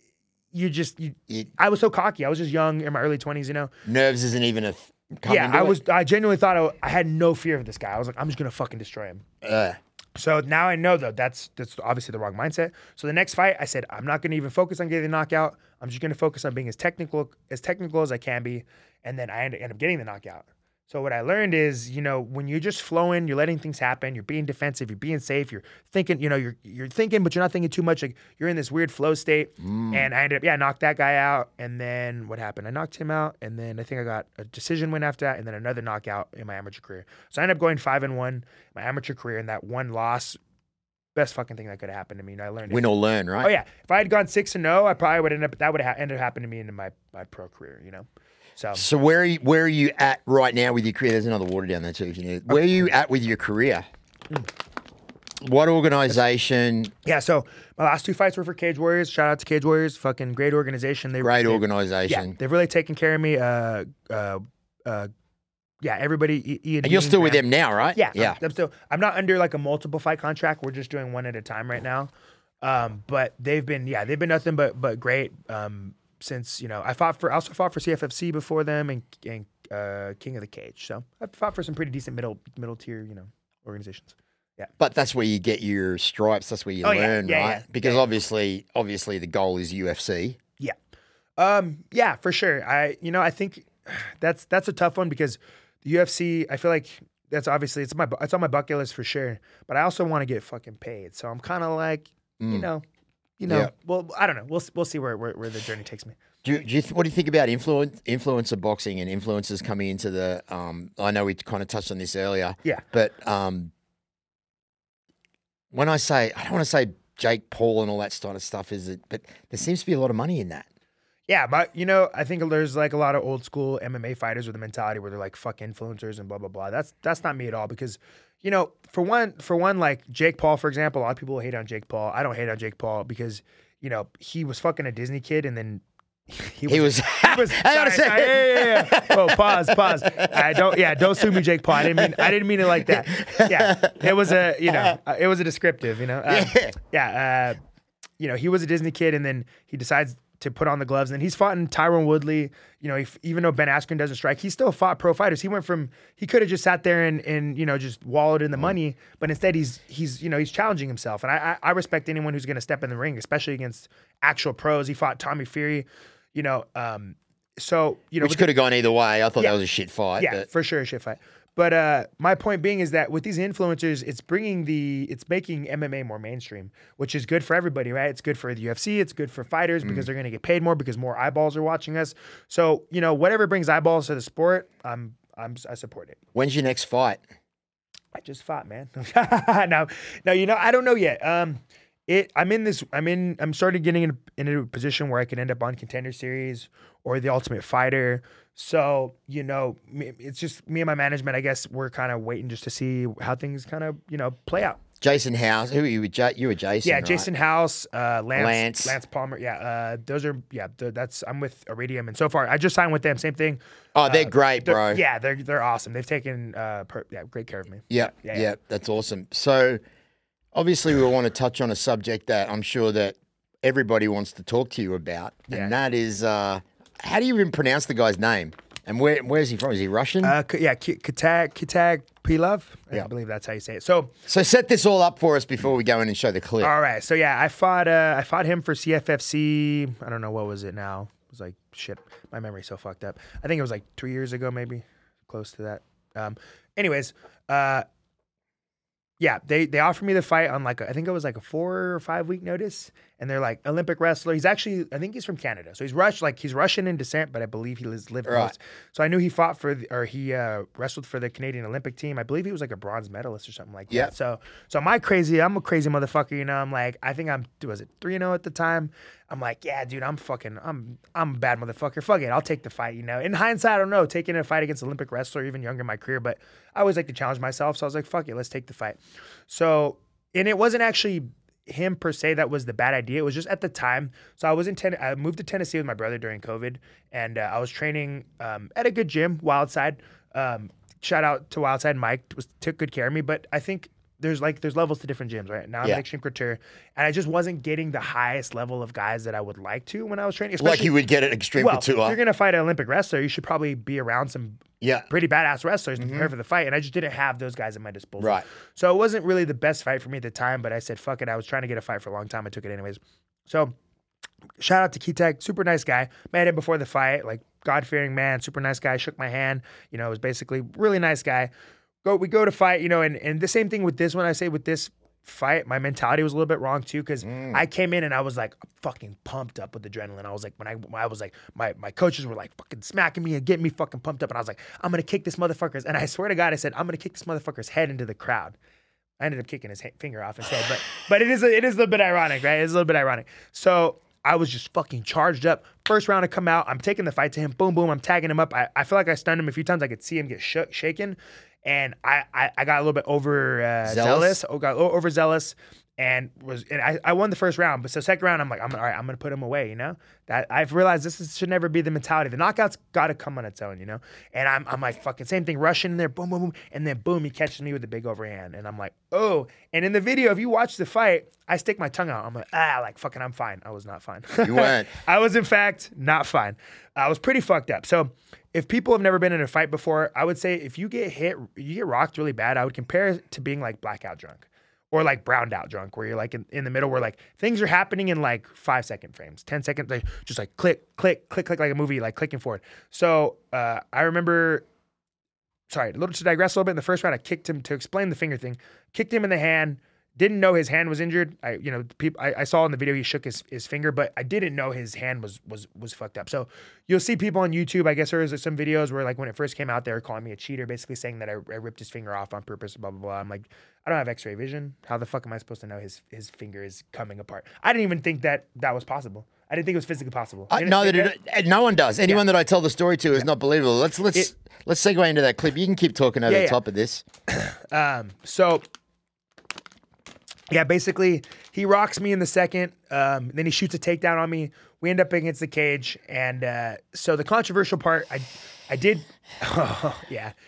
you just, you, It- I was so cocky. I was just young in my early twenties, you know? nerves isn't even a th- come Yeah, into I it? was, I genuinely thought I, I had no fear of this guy. I was like, I'm just going to fucking destroy him. Uh, So now I know though that's that's obviously the wrong mindset. So the next fight, I said I'm not going to even focus on getting the knockout. I'm just going to focus on being as technical as technical as I can be, and then I end, end up getting the knockout. So what I learned is, you know, when you're just flowing, you're letting things happen, you're being defensive, you're being safe, you're thinking, you know, you're you're thinking, but you're not thinking too much. Like you're in this weird flow state. mm. And I ended up, yeah, knocked that guy out. And then what happened? I knocked him out, and then I think I got a decision win after that, and then another knockout in my amateur career. So I ended up going five and one my amateur career, and that one loss. Best fucking thing that could have happened to me. And I learned Win it. or learn, right? Oh yeah, if I had gone six and zero, I probably would end up. That would have ended up happening to me in my my pro career. You know, so So where are you, where are you at right now with your career? There's another water down there too if you need it. Where are you at with your career? What organization? yeah. So my last two fights were for Cage Warriors. Shout out to Cage Warriors, fucking great organization. They Great they, organization. Yeah, they've really taken care of me. Uh, uh, uh, yeah. Everybody. E- E And you're still with them now, right? Yeah, Yeah. I'm, I'm still. I'm not under like a multiple fight contract. We're just doing one at a time right now. Um, but they've been, yeah, they've been nothing but but great. Um, since you know, I fought for, I also fought for C F F C before them, and and uh, King of the Cage. So I've fought for some pretty decent middle middle tier, you know, organizations. But that's where you get your stripes. That's where you Oh, yeah, learn, yeah, right? yeah. Because Yeah, yeah. obviously, obviously, the goal is U F C. Yeah. Um, yeah, for sure. I, you know, I think that's that's a tough one because the U F C. I feel like that's obviously it's my it's on my bucket list for sure. But I also want to get fucking paid. So I'm kind of like, you Mm. know, you know. Yeah. Well, I don't know. We'll we'll see where where, where the journey takes me. Do you, do you th- what do you think about influence, influencer boxing and influencers coming into the? Um, I know we kind of touched on this earlier. Yeah. But um, when I say I don't want to say Jake Paul and all that sort of stuff, is it? But there seems to be a lot of money in that. Yeah, but you know, I think there's like a lot of old school M M A fighters with a mentality where they're like fuck influencers and blah blah blah. That's that's not me at all because, you know, for one for one like Jake Paul for example, a lot of people hate on Jake Paul. I don't hate on Jake Paul because, you know, he was fucking a Disney kid and then he was. He was. he was Hang on a sorry, sorry, second. yeah, yeah, yeah. Oh, pause, pause. I don't. Yeah, don't sue me, Jake Paul. I didn't mean. I didn't mean it like that. Yeah, it was a. You know, uh, it was a descriptive. You know. Uh, Yeah. Yeah. Uh, you know, he was a Disney kid, and then he decides to put on the gloves. And he's fought in Tyron Woodley. You know, if, even though Ben Askren doesn't strike, he still fought pro fighters. He went from he could have just sat there and and you know just wallowed in the money, but instead he's he's you know he's challenging himself. And I I, I respect anyone who's going to step in the ring, especially against actual pros. He fought Tommy Fury. You know, um, so you know, which could have gone either way. I thought yeah, that was a shit fight. Yeah, but. for sure, a shit fight. But uh, my point being is that with these influencers, it's bringing the, it's making M M A more mainstream, which is good for everybody, right? It's good for the U F C. It's good for fighters because they're going to get paid more because more eyeballs are watching us. So, you know, whatever brings eyeballs to the sport, I'm, I'm, I support it. When's your next fight? I just fought, man. no, no, you know, I don't know yet. Um, it, I'm in this, I'm in, I'm starting getting in, into a position where I can end up on Contender Series or The Ultimate Fighter. So, you know, it's just me and my management, I guess we're kind of waiting just to see how things kind of, you know, play out. Jason House, who are you? You were Jason, Yeah, right? Jason House, uh, Lance, Lance, Lance Palmer. Yeah, uh, those are yeah. That's I'm with Iridium, and so far I just signed with them. Same thing. Oh, they're uh, great, they're, bro. Yeah, they're they're awesome. They've taken uh, per, yeah, great care of me. Yeah, yeah, yeah, yeah, that's awesome. So, obviously, we want to touch on a subject that I'm sure that everybody wants to talk to you about, Yeah. and that is, uh, how do you even pronounce the guy's name? And where where is he from? Is he Russian? Uh, K- yeah, K- Kitag Kitag Pilov. Yeah. I believe that's how you say it. So, so set this all up for us before we go in and show the clip. all right. So yeah, I fought uh, I fought him for C F F C. I don't know what was it now. It was like shit. My memory's so fucked up. I think it was like three years ago, maybe close to that. Um, anyways, uh, yeah, they they offered me the fight on like a, I think it was like a four or five week notice, and they're like Olympic wrestler. He's actually I think he's from Canada, so he's Rush like he's Russian in descent, but I believe he lives lived Right. most. So I knew he fought for the, or he uh, wrestled for the Canadian Olympic team. I believe he was like a bronze medalist or something like Yeah. that. So so my crazy, I'm a crazy motherfucker, you know. I'm like I think I'm was it three and zero at the time. I'm like yeah, dude, I'm fucking I'm I'm a bad motherfucker. Fuck it, I'll take the fight, you know. In hindsight, I don't know, taking a fight against an Olympic wrestler, even younger in my career, but I always like to challenge myself. So I was like, fuck it, let's take the fight. So. And it wasn't actually him per se that was the bad idea. It was just at the time. So I was in ten- I moved to Tennessee with my brother during COVID, and uh, I was training um, at a good gym, Wildside. Um, shout out to Wildside. Mike was took good care of me. But I think there's like there's levels to different gyms, right? Now I'm Yeah. at Extreme Couture, and I just wasn't getting the highest level of guys that I would like to when I was training. Like especially- you would get at Extreme well, if Couture. you're gonna fight an Olympic wrestler, you should probably be around some Yeah. pretty badass wrestlers to prepare for the fight, and I just didn't have those guys at my disposal. Right. So it wasn't really the best fight for me at the time, but I said, fuck it. I was trying to get a fight for a long time. I took it anyways. So shout out to Kitag, super nice guy. Met him before the fight, like God-fearing man, super nice guy, shook my hand. You know, it was basically really nice guy. Go, we go to fight, you know, and, and the same thing with this one. I say with this fight, my mentality was a little bit wrong too, because I came in and I was like fucking pumped up with adrenaline. I was like, when I when I was like, my my coaches were like fucking smacking me and getting me fucking pumped up, and I was like, I'm gonna kick this motherfucker's, and I swear to God, I said, I'm gonna kick this motherfucker's head into the crowd. I ended up kicking his ha- finger off instead, but but it is a, it is a little bit ironic, right? It's a little bit ironic. So I was just fucking charged up. First round I come out, I'm taking the fight to him. Boom, boom. I'm tagging him up. I, I feel like I stunned him a few times. I could see him get shook, shaken. And I, I, I got a little bit over uh, Zealous? zealous. Oh, got a little overzealous, and was and I, I won the first round. But so second round, I'm like, I'm all right. I'm gonna put him away. You know that I've realized this is, should never be the mentality. The knockout's got to come on its own. You know, and I'm I'm like fucking same thing, rushing in there, boom, boom, boom, and then boom, he catches me with a big overhand, and I'm like, oh. And in the video, if you watch the fight, I stick my tongue out. I'm like, ah, like fucking, I'm fine. I was not fine. You weren't. I was in fact not fine. I was pretty fucked up. So if people have never been in a fight before, I would say if you get hit, you get rocked really bad, I would compare it to being like blackout drunk or like browned out drunk, where you're like in, in the middle where like things are happening in like five second frames, ten seconds, like just like click, click, click, click, like a movie, like clicking forward. So uh, I remember, sorry, a little to digress a little bit, in the first round, I kicked him to explain the finger thing, kicked him in the hand. Didn't know his hand was injured. I, you know, people. I, I saw in the video he shook his, his finger, but I didn't know his hand was was was fucked up. So you'll see people on YouTube. I guess there was some videos where like when it first came out, they were calling me a cheater, basically saying that I, I ripped his finger off on purpose. Blah blah blah. I'm like, I don't have X-ray vision. How the fuck am I supposed to know his his finger is coming apart? I didn't even think that that was possible. I didn't think it was physically possible. I, You no, didn't that think it, no one does. Anyone that I tell the story to is not believable. Let's let's It- let's segue into that clip. You can keep talking over Yeah, the yeah. top of this. Um, so yeah, basically he rocks me in the second. Um, then he shoots a takedown on me. We end up against the cage, and uh, so the controversial part, I, I did, oh, yeah.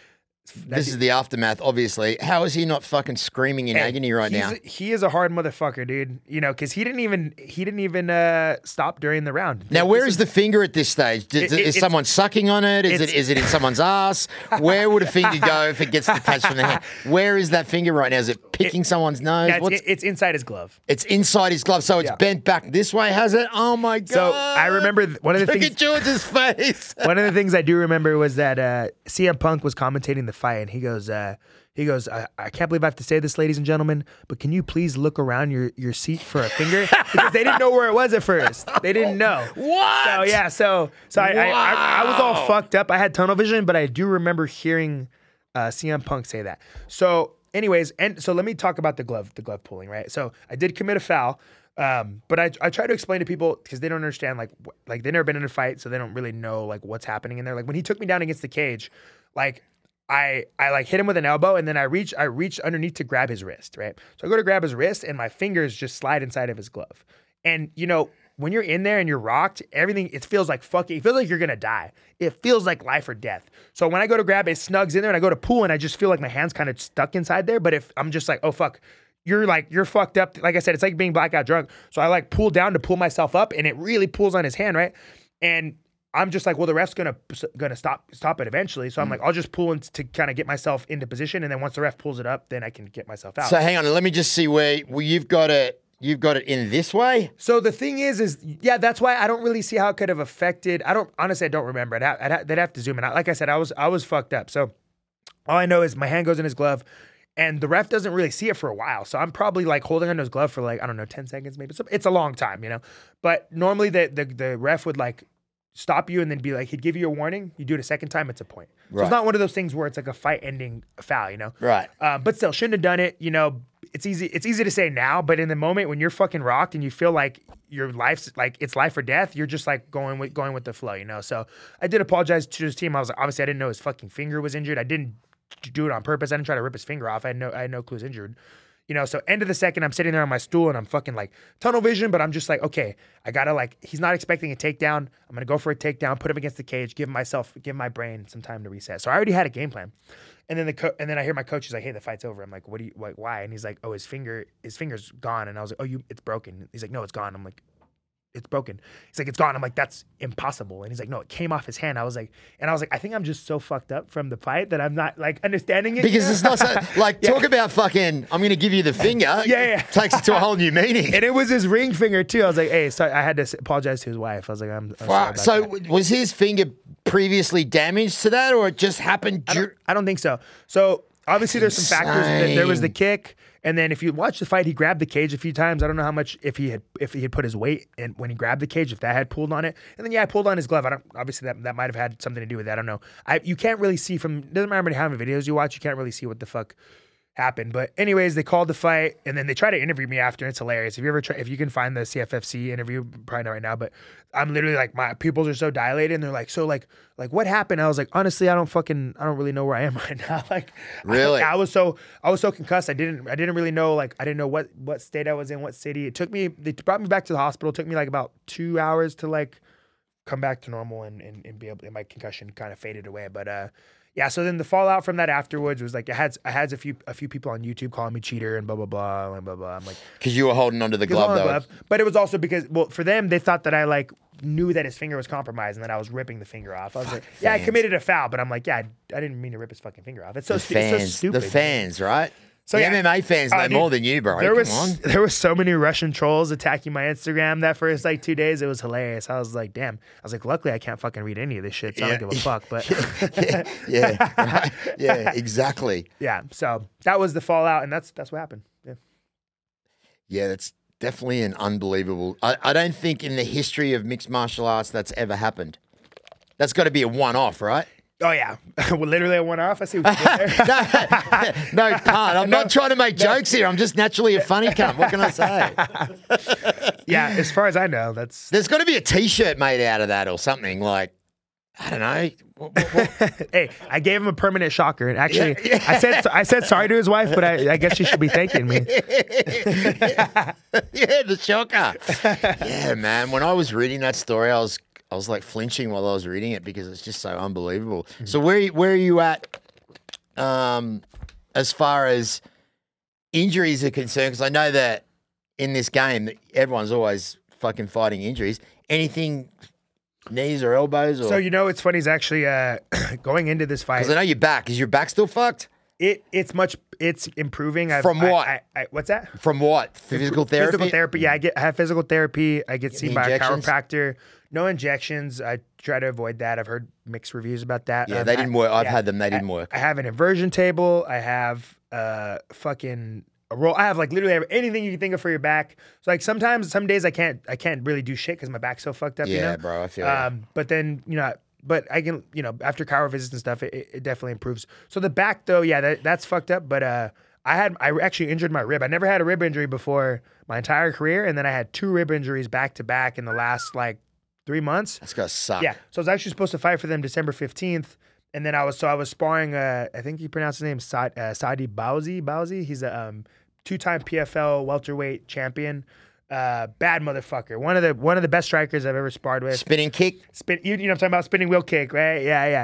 this is the aftermath, obviously. How is he not fucking screaming in Hey, agony right he's now? a- he is a hard motherfucker, dude. You know, because he didn't even he didn't even uh, stop during the round. Now, where This is the finger at this stage? Is, It- it- is it's- someone sucking on it? Is it it's- is it in someone's ass? Where would a finger go if it gets detached from the hand? Where is that finger right now? Is it picking someone's nose? Yeah, it's, What's, it's inside his glove. it's inside his glove, so it's Yeah. bent back this way, has it? Oh my god! So I remember th- one of the Look things. at George's face. One of the things I do remember was that uh, C M Punk was commentating the fight, and he goes, uh, he goes, I, I can't believe I have to say this, ladies and gentlemen, but can you please look around your, your seat for a finger? Because they didn't know where it was at first. They didn't know. What? So yeah, so so I, I, I, I was all Wow. fucked up. I had tunnel vision, but I do remember hearing uh, C M Punk say that. So, anyways, and so let me talk about the glove, the glove pulling, right? So I did commit a foul. Um, but I, I try to explain to people because they don't understand, like, wh- like they've never been in a fight, so they don't really know like what's happening in there. Like when he took me down against the cage, like I, I like hit him with an elbow and then I reach, I reach underneath to grab his wrist, right? So I go to grab his wrist and my fingers just slide inside of his glove. And you know, when you're in there and you're rocked, everything, it feels like fucking, it feels like you're gonna die. It feels like life or death. So when I go to grab it, it snugs in there and I go to pull and I just feel like my hand's kind of stuck inside there. But if I'm just like, oh fuck, you're like, you're fucked up. Like I said, it's like being blackout drunk. So I like pull down to pull myself up and it really pulls on his hand, right? And I'm just like, well, the ref's gonna gonna stop stop it eventually. So I'm like, I'll just pull in to kind of get myself into position, and then once the ref pulls it up, then I can get myself out. So hang on, let me just see where well, you've got it. You've got it in this way. So the thing is, is yeah, that's why I don't really see how it could have affected. I don't honestly, I don't remember. I'd have, I'd have, they'd have to zoom in. Like I said, I was I was fucked up. So all I know is my hand goes in his glove, and the ref doesn't really see it for a while. So I'm probably like holding onto his glove for like I don't know, ten seconds maybe. So it's a long time, you know. But normally the the, the ref would like stop you and then be like, he'd give you a warning. You do it a second time, it's a point. So Right. it's not one of those things where it's like a fight ending foul, you know. Right. Uh, but still, shouldn't have done it. You know, it's easy. It's easy to say now, but in the moment when you're fucking rocked and you feel like your life's like it's life or death, you're just like going with going with the flow, you know. So I did apologize to his team. I was like, obviously I didn't know his fucking finger was injured. I didn't do it on purpose. I didn't try to rip his finger off. I had no I had no clue it was injured. You know, so end of the second, I'm sitting there on my stool and I'm fucking like tunnel vision, but I'm just like, okay, I gotta like, he's not expecting a takedown. I'm gonna go for a takedown, put him against the cage, give myself, give my brain some time to reset. So I already had a game plan. And then the co- and then I hear my coach is like, hey, the fight's over. I'm like, what do you like? Why? And he's like, oh, his finger, his finger's gone. And I was like, oh, you, it's broken. He's like, no, it's gone. I'm like, it's broken. He's like, it's gone. I'm like, that's impossible. And he's like, no, it came off his hand. I was like, and I was like, I think I'm just so fucked up from the fight that I'm not like understanding it. Because yet. it's not so, like, Yeah. talk about fucking, I'm going to give you the finger. Yeah, yeah. Takes it to a whole new meaning. And it was his ring finger too. I was like, hey, sorry. I had to s- apologize to his wife. I was like, I'm, I'm sorry Wow. about So that. w- was his finger previously damaged to that, or it just happened? I dur- don't, I don't think so. So obviously there's some factors. There- There was the Insane. kick, and then if you watch the fight, he grabbed the cage a few times. I don't know how much if he had if he had put his weight and when he grabbed the cage, if that had pulled on it. And then yeah, I pulled on his glove. I don't obviously that, that might have had something to do with that. I don't know. I you can't really see from doesn't matter how many videos you watch, you can't really see what the fuck happened. But anyways, they called the fight and then they try to interview me after. And it's hilarious. If you ever try, if you can find the C F F C interview, probably not right now, but I'm literally like my pupils are so dilated and they're like, so like, like what happened? I was like, honestly, I don't fucking, I don't really know where I am right now. Like, Really? I, I was so, I was so concussed. I didn't, I didn't really know, like, I didn't know what, what state I was in, what city. It took me, they brought me back to the hospital. It took me like about two hours to like come back to normal and, and, and be able, and my concussion kind of faded away. But, uh, yeah, so then the fallout from that afterwards was like I had I had a few a few people on YouTube calling me cheater and blah blah blah and blah blah. I'm like, Because you were holding onto the "Because glove, I'm on though. glove." But it was also because well for them they thought that I like knew that his finger was compromised and that I was ripping the finger off. I was like, yeah, I fans. committed a foul, but I'm like, yeah, I, I didn't mean to rip his fucking finger off. It's so, The stu- it's so fans, stupid. the fans, right? So, the yeah. M M A fans know Uh, dude, more than you, bro. There Come was on. there was so many Russian trolls attacking my Instagram that first like two days. It was hilarious. I was like, damn. I was like, luckily I can't fucking read any of this shit, so I Yeah. don't give a fuck. But yeah, yeah, right. yeah, exactly. yeah, so that was the fallout, and that's that's what happened. Yeah. Yeah, that's definitely an unbelievable. I, I don't think in the history of mixed martial arts that's ever happened. That's got to be a one-off, right? Oh yeah, well, literally I went off. I see what you did there. no, no pun. I'm not trying to make jokes here. I'm just naturally a funny cunt. What can I say? Yeah, as far as I know, that's. There's got to be a T-shirt made out of that or something. Like, I don't know. What- what- what- Hey, I gave him a permanent shocker, and actually, Yeah, yeah. I said I said sorry to his wife, but I, I guess she should be thanking me. yeah, the shocker. Yeah, man. When I was reading that story, I was I was like flinching while I was reading it because it's just so unbelievable. So where where are you at um, as far as injuries are concerned? Because I know that in this game, everyone's always fucking fighting injuries. Anything, knees or elbows? Or? So, you know, what's funny is actually uh, going into this fight. Because I know your back. Is your back still fucked? It It's much, it's improving. I've, From what? I, I, I, what's that? From what? Physical therapy? Physical therapy, yeah. I get I have physical therapy. I get seen by a injections? chiropractor. No injections. I try to avoid that. I've heard mixed reviews about that. Yeah, Um, they I- didn't work. I've yeah. had them. They didn't I, work. I have an inversion table. I have uh fucking a roll. I have like literally every- anything you can think of for your back. So like sometimes, some days I can't I can't really do shit because my back's so fucked up. Yeah, you know? bro, I feel ya. Um, but then you know, but I can you know after chiro visits and stuff, it, it it definitely improves. So the back though, yeah, that, that's fucked up. But uh, I had I actually injured my rib. I never had a rib injury before my entire career, and then I had two rib injuries back to back in the last like three months. That's gonna suck. Yeah. So I was actually supposed to fight for them December fifteenth. And then I was, so I was sparring, uh, I think he pronounced his name Sa- uh, Saadi Bauzi. Bauzi. He's a um, two-time P F L welterweight champion. Uh, bad motherfucker. One of the one of the best strikers I've ever sparred with. Spinning kick. Spin, you, you know what I'm talking about? Spinning wheel kick, right? Yeah, yeah.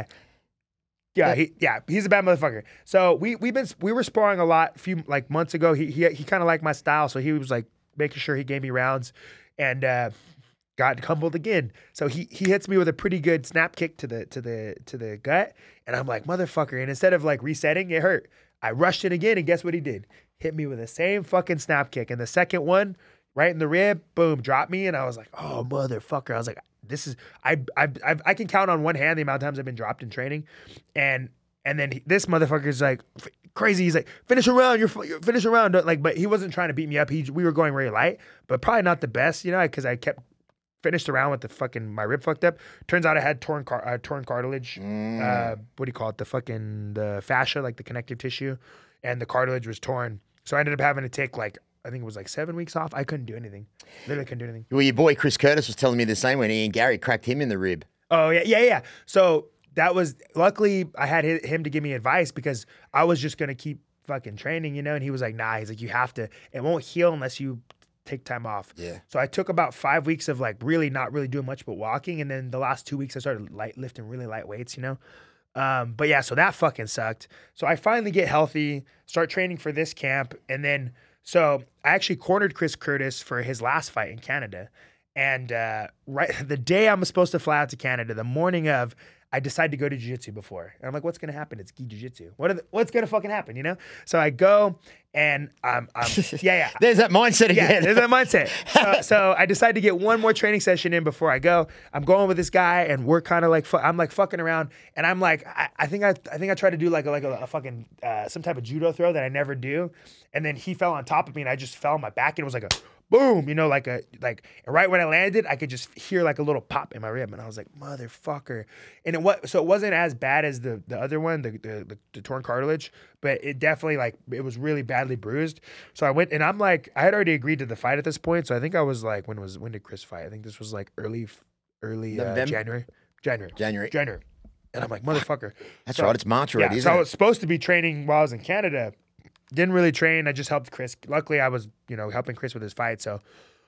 Yeah, he, yeah, he's a bad motherfucker. So we we've been we were sparring a lot a few like months ago. He he he kind of liked my style, so he was like making sure he gave me rounds, and uh, got humbled again. So he he hits me with a pretty good snap kick to the to the to the gut, and I'm like motherfucker. And instead of like resetting, it hurt. I rushed it again, and guess what he did? Hit me with the same fucking snap kick, and the second one right in the rib, boom, dropped me, and I was like, oh motherfucker. I was like, this is I I I I can count on one hand the amount of times I've been dropped in training, and and then he, this motherfucker's like f- crazy. He's like, finish around, you're, f- you're finish around, Don't- like, but he wasn't trying to beat me up. He we were going very light, but probably not the best, you know, because I kept finished around with the fucking my rib fucked up. Turns out I had torn car, uh, torn cartilage. Mm. Uh, what do you call it? The fucking the fascia, like the connective tissue, and the cartilage was torn. So I ended up having to take like I think it was like seven weeks off. I couldn't do anything. Literally couldn't do anything. Well, your boy Chris Curtis was telling me the same when Ian Gary cracked him in the rib. Oh yeah, yeah, yeah. So that was luckily I had hi- him to give me advice because I was just gonna keep fucking training, you know. And he was like, "Nah," he's like, "You have to. It won't heal unless you take time off." Yeah. So I took about five weeks of like really not really doing much but walking, and then the last two weeks I started light lifting really light weights, you know. Um, but yeah, so that fucking sucked. So I finally get healthy, start training for this camp, and then so I actually cornered Chris Curtis for his last fight in Canada. And uh, right the day I'm supposed to fly out to Canada, the morning of, I decided to go to jiu-jitsu before. And I'm like, what's going to happen? It's gi jiu-jitsu. What are the, what's going to fucking happen, you know? So I go and um, um yeah, yeah. There's that mindset Yeah, again. there's that mindset. So, so I decided to get one more training session in before I go. I'm going with this guy, and we're kind of like, fu- I'm like fucking around, and I'm like, I, I think I, I think I tried to do like a, like a, a fucking uh, some type of judo throw that I never do, and then he fell on top of me, and I just fell on my back, and it was like a boom, you know, like a like. And right when I landed, I could just hear like a little pop in my rib, and I was like, motherfucker. And it was so it wasn't as bad as the the other one, the the, the, the torn cartilage, but it definitely like it was really badly bruised. So I went, and I'm like, I had already agreed to the fight at this point. So I think I was like, when was when did Chris fight? I think this was like early, early uh, November? January, January, January. January. And I'm like, motherfucker. That's So- right. It's March already, yeah, isn't so I it? was supposed to be training while I was in Canada. Didn't really train. I just helped Chris. Luckily, I was, you know, helping Chris with his fight. So,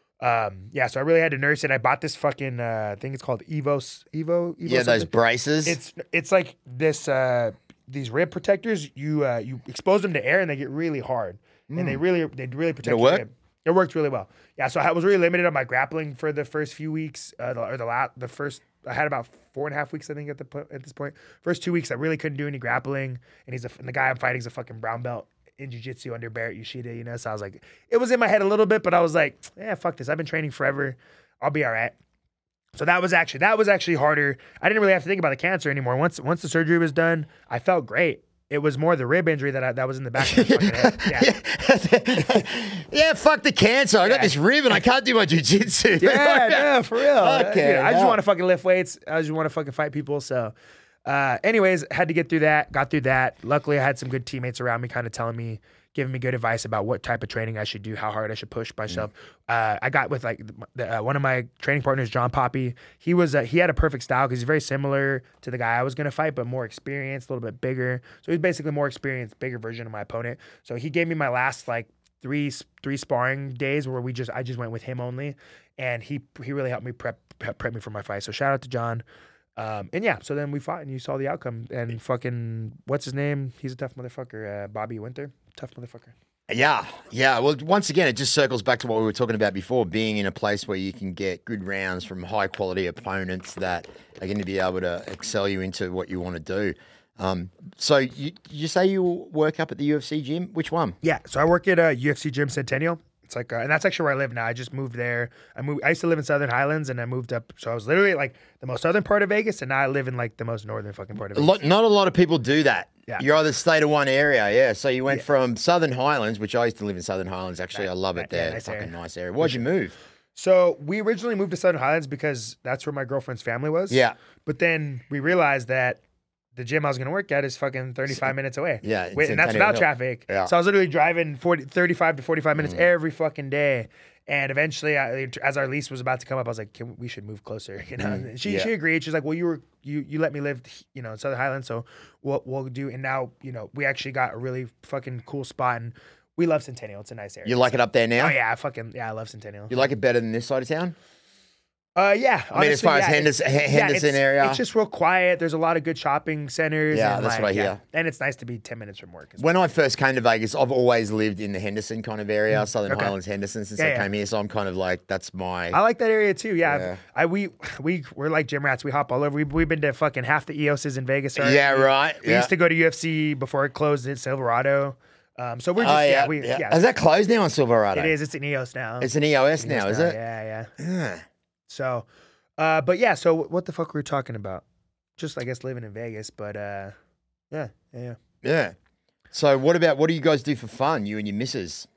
um, yeah. So I really had to nurse it. I bought this fucking, uh, I think it's called Evo, Evo, Evo. Yeah, those something. braces. It's it's like this. Uh, these rib protectors. You uh, you expose them to air and they get really hard, and they really they really protect. Did it your work? rib. It worked really well. Yeah. So I was really limited on my grappling for the first few weeks, uh, the, or the last the first. I had about four and a half weeks, I think, at the po- at this point. First two weeks, I really couldn't do any grappling, and he's a, and the guy I'm fighting is a fucking brown belt in jiu-jitsu under Barrett Yoshida, you know. So I was like, it was in my head a little bit, but I was like, yeah, fuck this. I've been training forever. I'll be all right. So that was actually that was actually harder. I didn't really have to think about the cancer anymore. Once once the surgery was done, I felt great. It was more the rib injury that I, that was in the back of my fucking head. Yeah. Yeah, fuck the cancer. I got Yeah. this rib and I can't do my jujitsu. Yeah, yeah, for real. Okay, Yeah, I just no. want to fucking lift weights. I just want to fucking fight people. So, uh, anyways, had to get through that. Got through that. Luckily, I had some good teammates around me, kind of telling me, giving me good advice about what type of training I should do, how hard I should push myself. Uh, I got with like the, uh, one of my training partners, John Poppy. He was uh, he had a perfect style because he's very similar to the guy I was gonna fight, but more experienced, a little bit bigger. So he's basically more experienced, bigger version of my opponent. So he gave me my last like three three sparring days where we just I just went with him only, and he he really helped me prep prep me for my fight. So shout out to John. Um, and yeah, so then we fought, and you saw the outcome. And fucking, what's his name? He's a tough motherfucker. Uh, Bobby Winter, tough motherfucker. Yeah, yeah. Well, once again, it just circles back to what we were talking about before, being in a place where you can get good rounds from high quality opponents that are going to be able to excel you into what you want to do. Um, so you you say you work up at the U F C gym? Which one? Yeah, so I work at a U F C gym, Centennial. It's like, uh, and that's actually where I live now. I just moved there. I moved. I used to live in Southern Highlands, and I moved up. So I was literally like the most southern part of Vegas, and now I live in like the most northern fucking part of A Vegas. lot, not a lot of people do that. Yeah. You're either stay to one area, yeah. So you went Yeah. from Southern Highlands, which I used to live in Southern Highlands. Actually, Nice. I love it Yeah, there. nice Fucking area. nice area. Why'd you move? So we originally moved to Southern Highlands because that's where my girlfriend's family was. Yeah. But then we realized that the gym I was going to work at is fucking thirty-five minutes away. Yeah, Wait, and that's Centennial without Hill. traffic. Yeah. So I was literally driving forty, thirty-five to forty-five minutes every fucking day. And eventually, I, as our lease was about to come up, I was like, Can, "We should move closer." You know, Mm, she yeah. she agreed. She's like, "Well, you were you you let me live, you know, in Southern Highlands, so we'll we'll do." And now, you know, we actually got a really fucking cool spot, and we love Centennial. It's a nice area. You like it up there now? Oh yeah, I fucking yeah, I love Centennial. You like it better than this side of town? Uh, yeah. I mean, as far as yeah, Henderson- it's- Henderson it's, area? It's just real quiet. There's a lot of good shopping centers. Yeah, and that's like, what I yeah. hear. And it's nice to be ten minutes from work. as well. When I first came to Vegas, I've always lived in the Henderson kind of area, Southern Okay. Highlands, Henderson, since Yeah, I yeah. came here. So I'm kind of like, that's my. I like that area too. Yeah, I've- Yeah. I we we we're like gym rats. We hop all over. We we've been to fucking half the E O Ss in Vegas already. Yeah, right. We yeah. used to go to U F C before it closed in Silverado. Um, so we're just Oh, yeah, yeah, we yeah. yeah. Has that closed now on Silverado? It is. It's an E O S now. It's an E O S E O S now, is it? Yeah, yeah. Yeah. So, uh, but yeah. So what the fuck were we talking about? Just I guess living in Vegas, but uh, yeah, yeah. yeah. Yeah. So what about, what do you guys do for fun, you and your missus?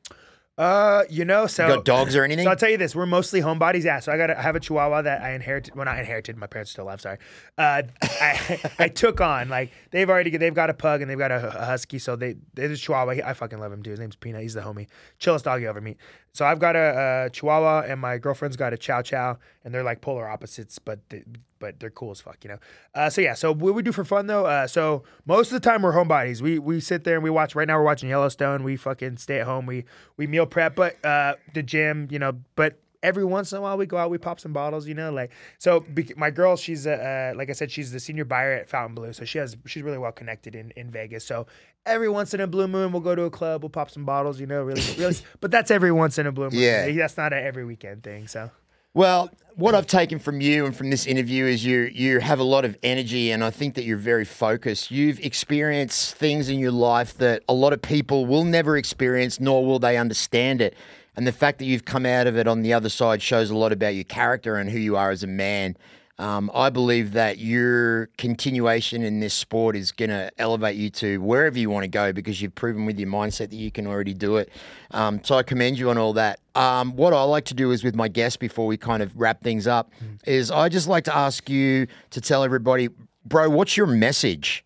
Uh, you know, so You got dogs or anything? So I'll tell you this: we're mostly homebodies. Yeah. So I got I have a Chihuahua that I inherited. Well, not inherited. My parents are still alive. Sorry. Uh, I I took on like they've already they've got a pug and they've got a, a husky. So they there's a Chihuahua. He, I fucking love him, dude. His name's Peanut. He's the homie, chillest dog you ever meet. So I've got a, a Chihuahua and my girlfriend's got a Chow Chow, and they're like polar opposites, but they, but they're cool as fuck, you know. Uh, so yeah. So what we do for fun though. Uh, so most of the time we're homebodies. We we sit there and we watch. Right now we're watching Yellowstone. We fucking stay at home. We we meal prep, but uh, the gym, you know, but. Every once in a while, we go out, we pop some bottles, you know, like so. Be- my girl, she's uh, uh, like I said, she's the senior buyer at Fountain Blue, so she has she's really well connected in, in Vegas. So every once in a blue moon, we'll go to a club, we'll pop some bottles, you know, really, really. But that's every once in a blue moon. Yeah. That's not an every weekend thing. So Well, what I've taken from you and from this interview is you you have a lot of energy, and I think that you're very focused. You've experienced things in your life that a lot of people will never experience, nor will they understand it. And the fact that you've come out of it on the other side shows a lot about your character and who you are as a man. Um, I believe that your continuation in this sport is going to elevate you to wherever you want to go, because you've proven with your mindset that you can already do it. Um, so I commend you on all that. Um, what I like to do is with my guests before we kind of wrap things up is I just like to ask you to tell everybody, bro, what's your message?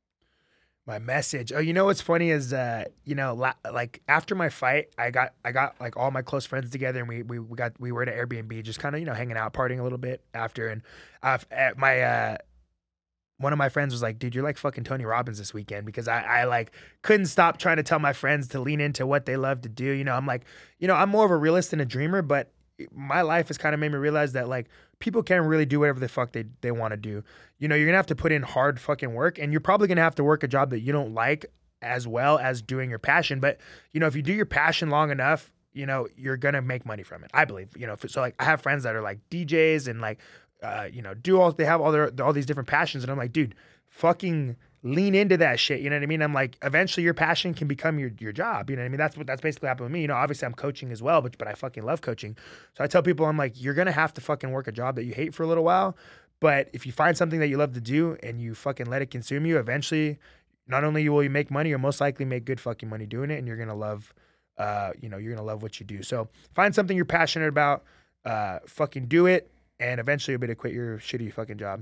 my message. Oh, you know what's funny is, uh, you know, la- like after my fight, I got I got like all my close friends together, and we we, we got we were at an Airbnb, just kind of you know hanging out, partying a little bit after, and uh, at my uh, one of my friends was like, "Dude, you're like fucking Tony Robbins this weekend," because I I like couldn't stop trying to tell my friends to lean into what they love to do. You know, I'm like, you know, I'm more of a realist and a dreamer, but my life has kind of made me realize that like people can really do whatever the fuck they, they want to do. You know, you're gonna have to put in hard fucking work, and you're probably gonna have to work a job that you don't like as well as doing your passion. But you know, if you do your passion long enough, you know, you're gonna make money from it. I believe. You know, so like I have friends that are like D Js and like, uh, you know, do all they have all their all these different passions, and I'm like, dude, fucking lean into that shit. You know what I mean? I'm like, eventually your passion can become your your job. You know what I mean? That's what that's basically happened with me. You know, obviously I'm coaching as well, but but I fucking love coaching. So I tell people, I'm like, you're gonna have to fucking work a job that you hate for a little while, but if you find something that you love to do and you fucking let it consume you, eventually, not only will you make money, you'll most likely make good fucking money doing it, and you're gonna love, uh, you know, you're gonna love what you do. So find something you're passionate about, uh, fucking do it, and eventually you'll be able to quit your shitty fucking job.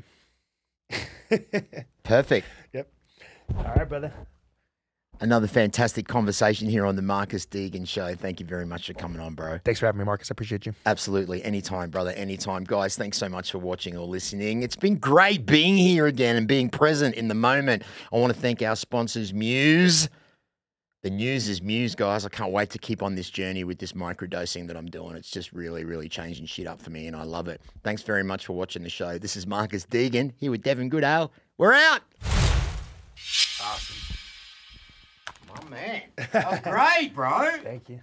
Perfect. Yep. All right, brother. Another fantastic conversation here on the Marcus Deegan Show. Thank you very much for coming on, bro. Thanks for having me, Marcus. I appreciate you. Absolutely. Anytime, brother. Anytime. Guys, thanks so much for watching or listening. It's been great being here again and being present in the moment. I want to thank our sponsors, Muse, The news is muse, guys. I can't wait to keep on this journey with this microdosing that I'm doing. It's just really, really changing shit up for me, and I love it. Thanks very much for watching the show. This is Marcus Deegan here with Devin Goodale. We're out. Awesome. My man. That was great, bro. Thank you.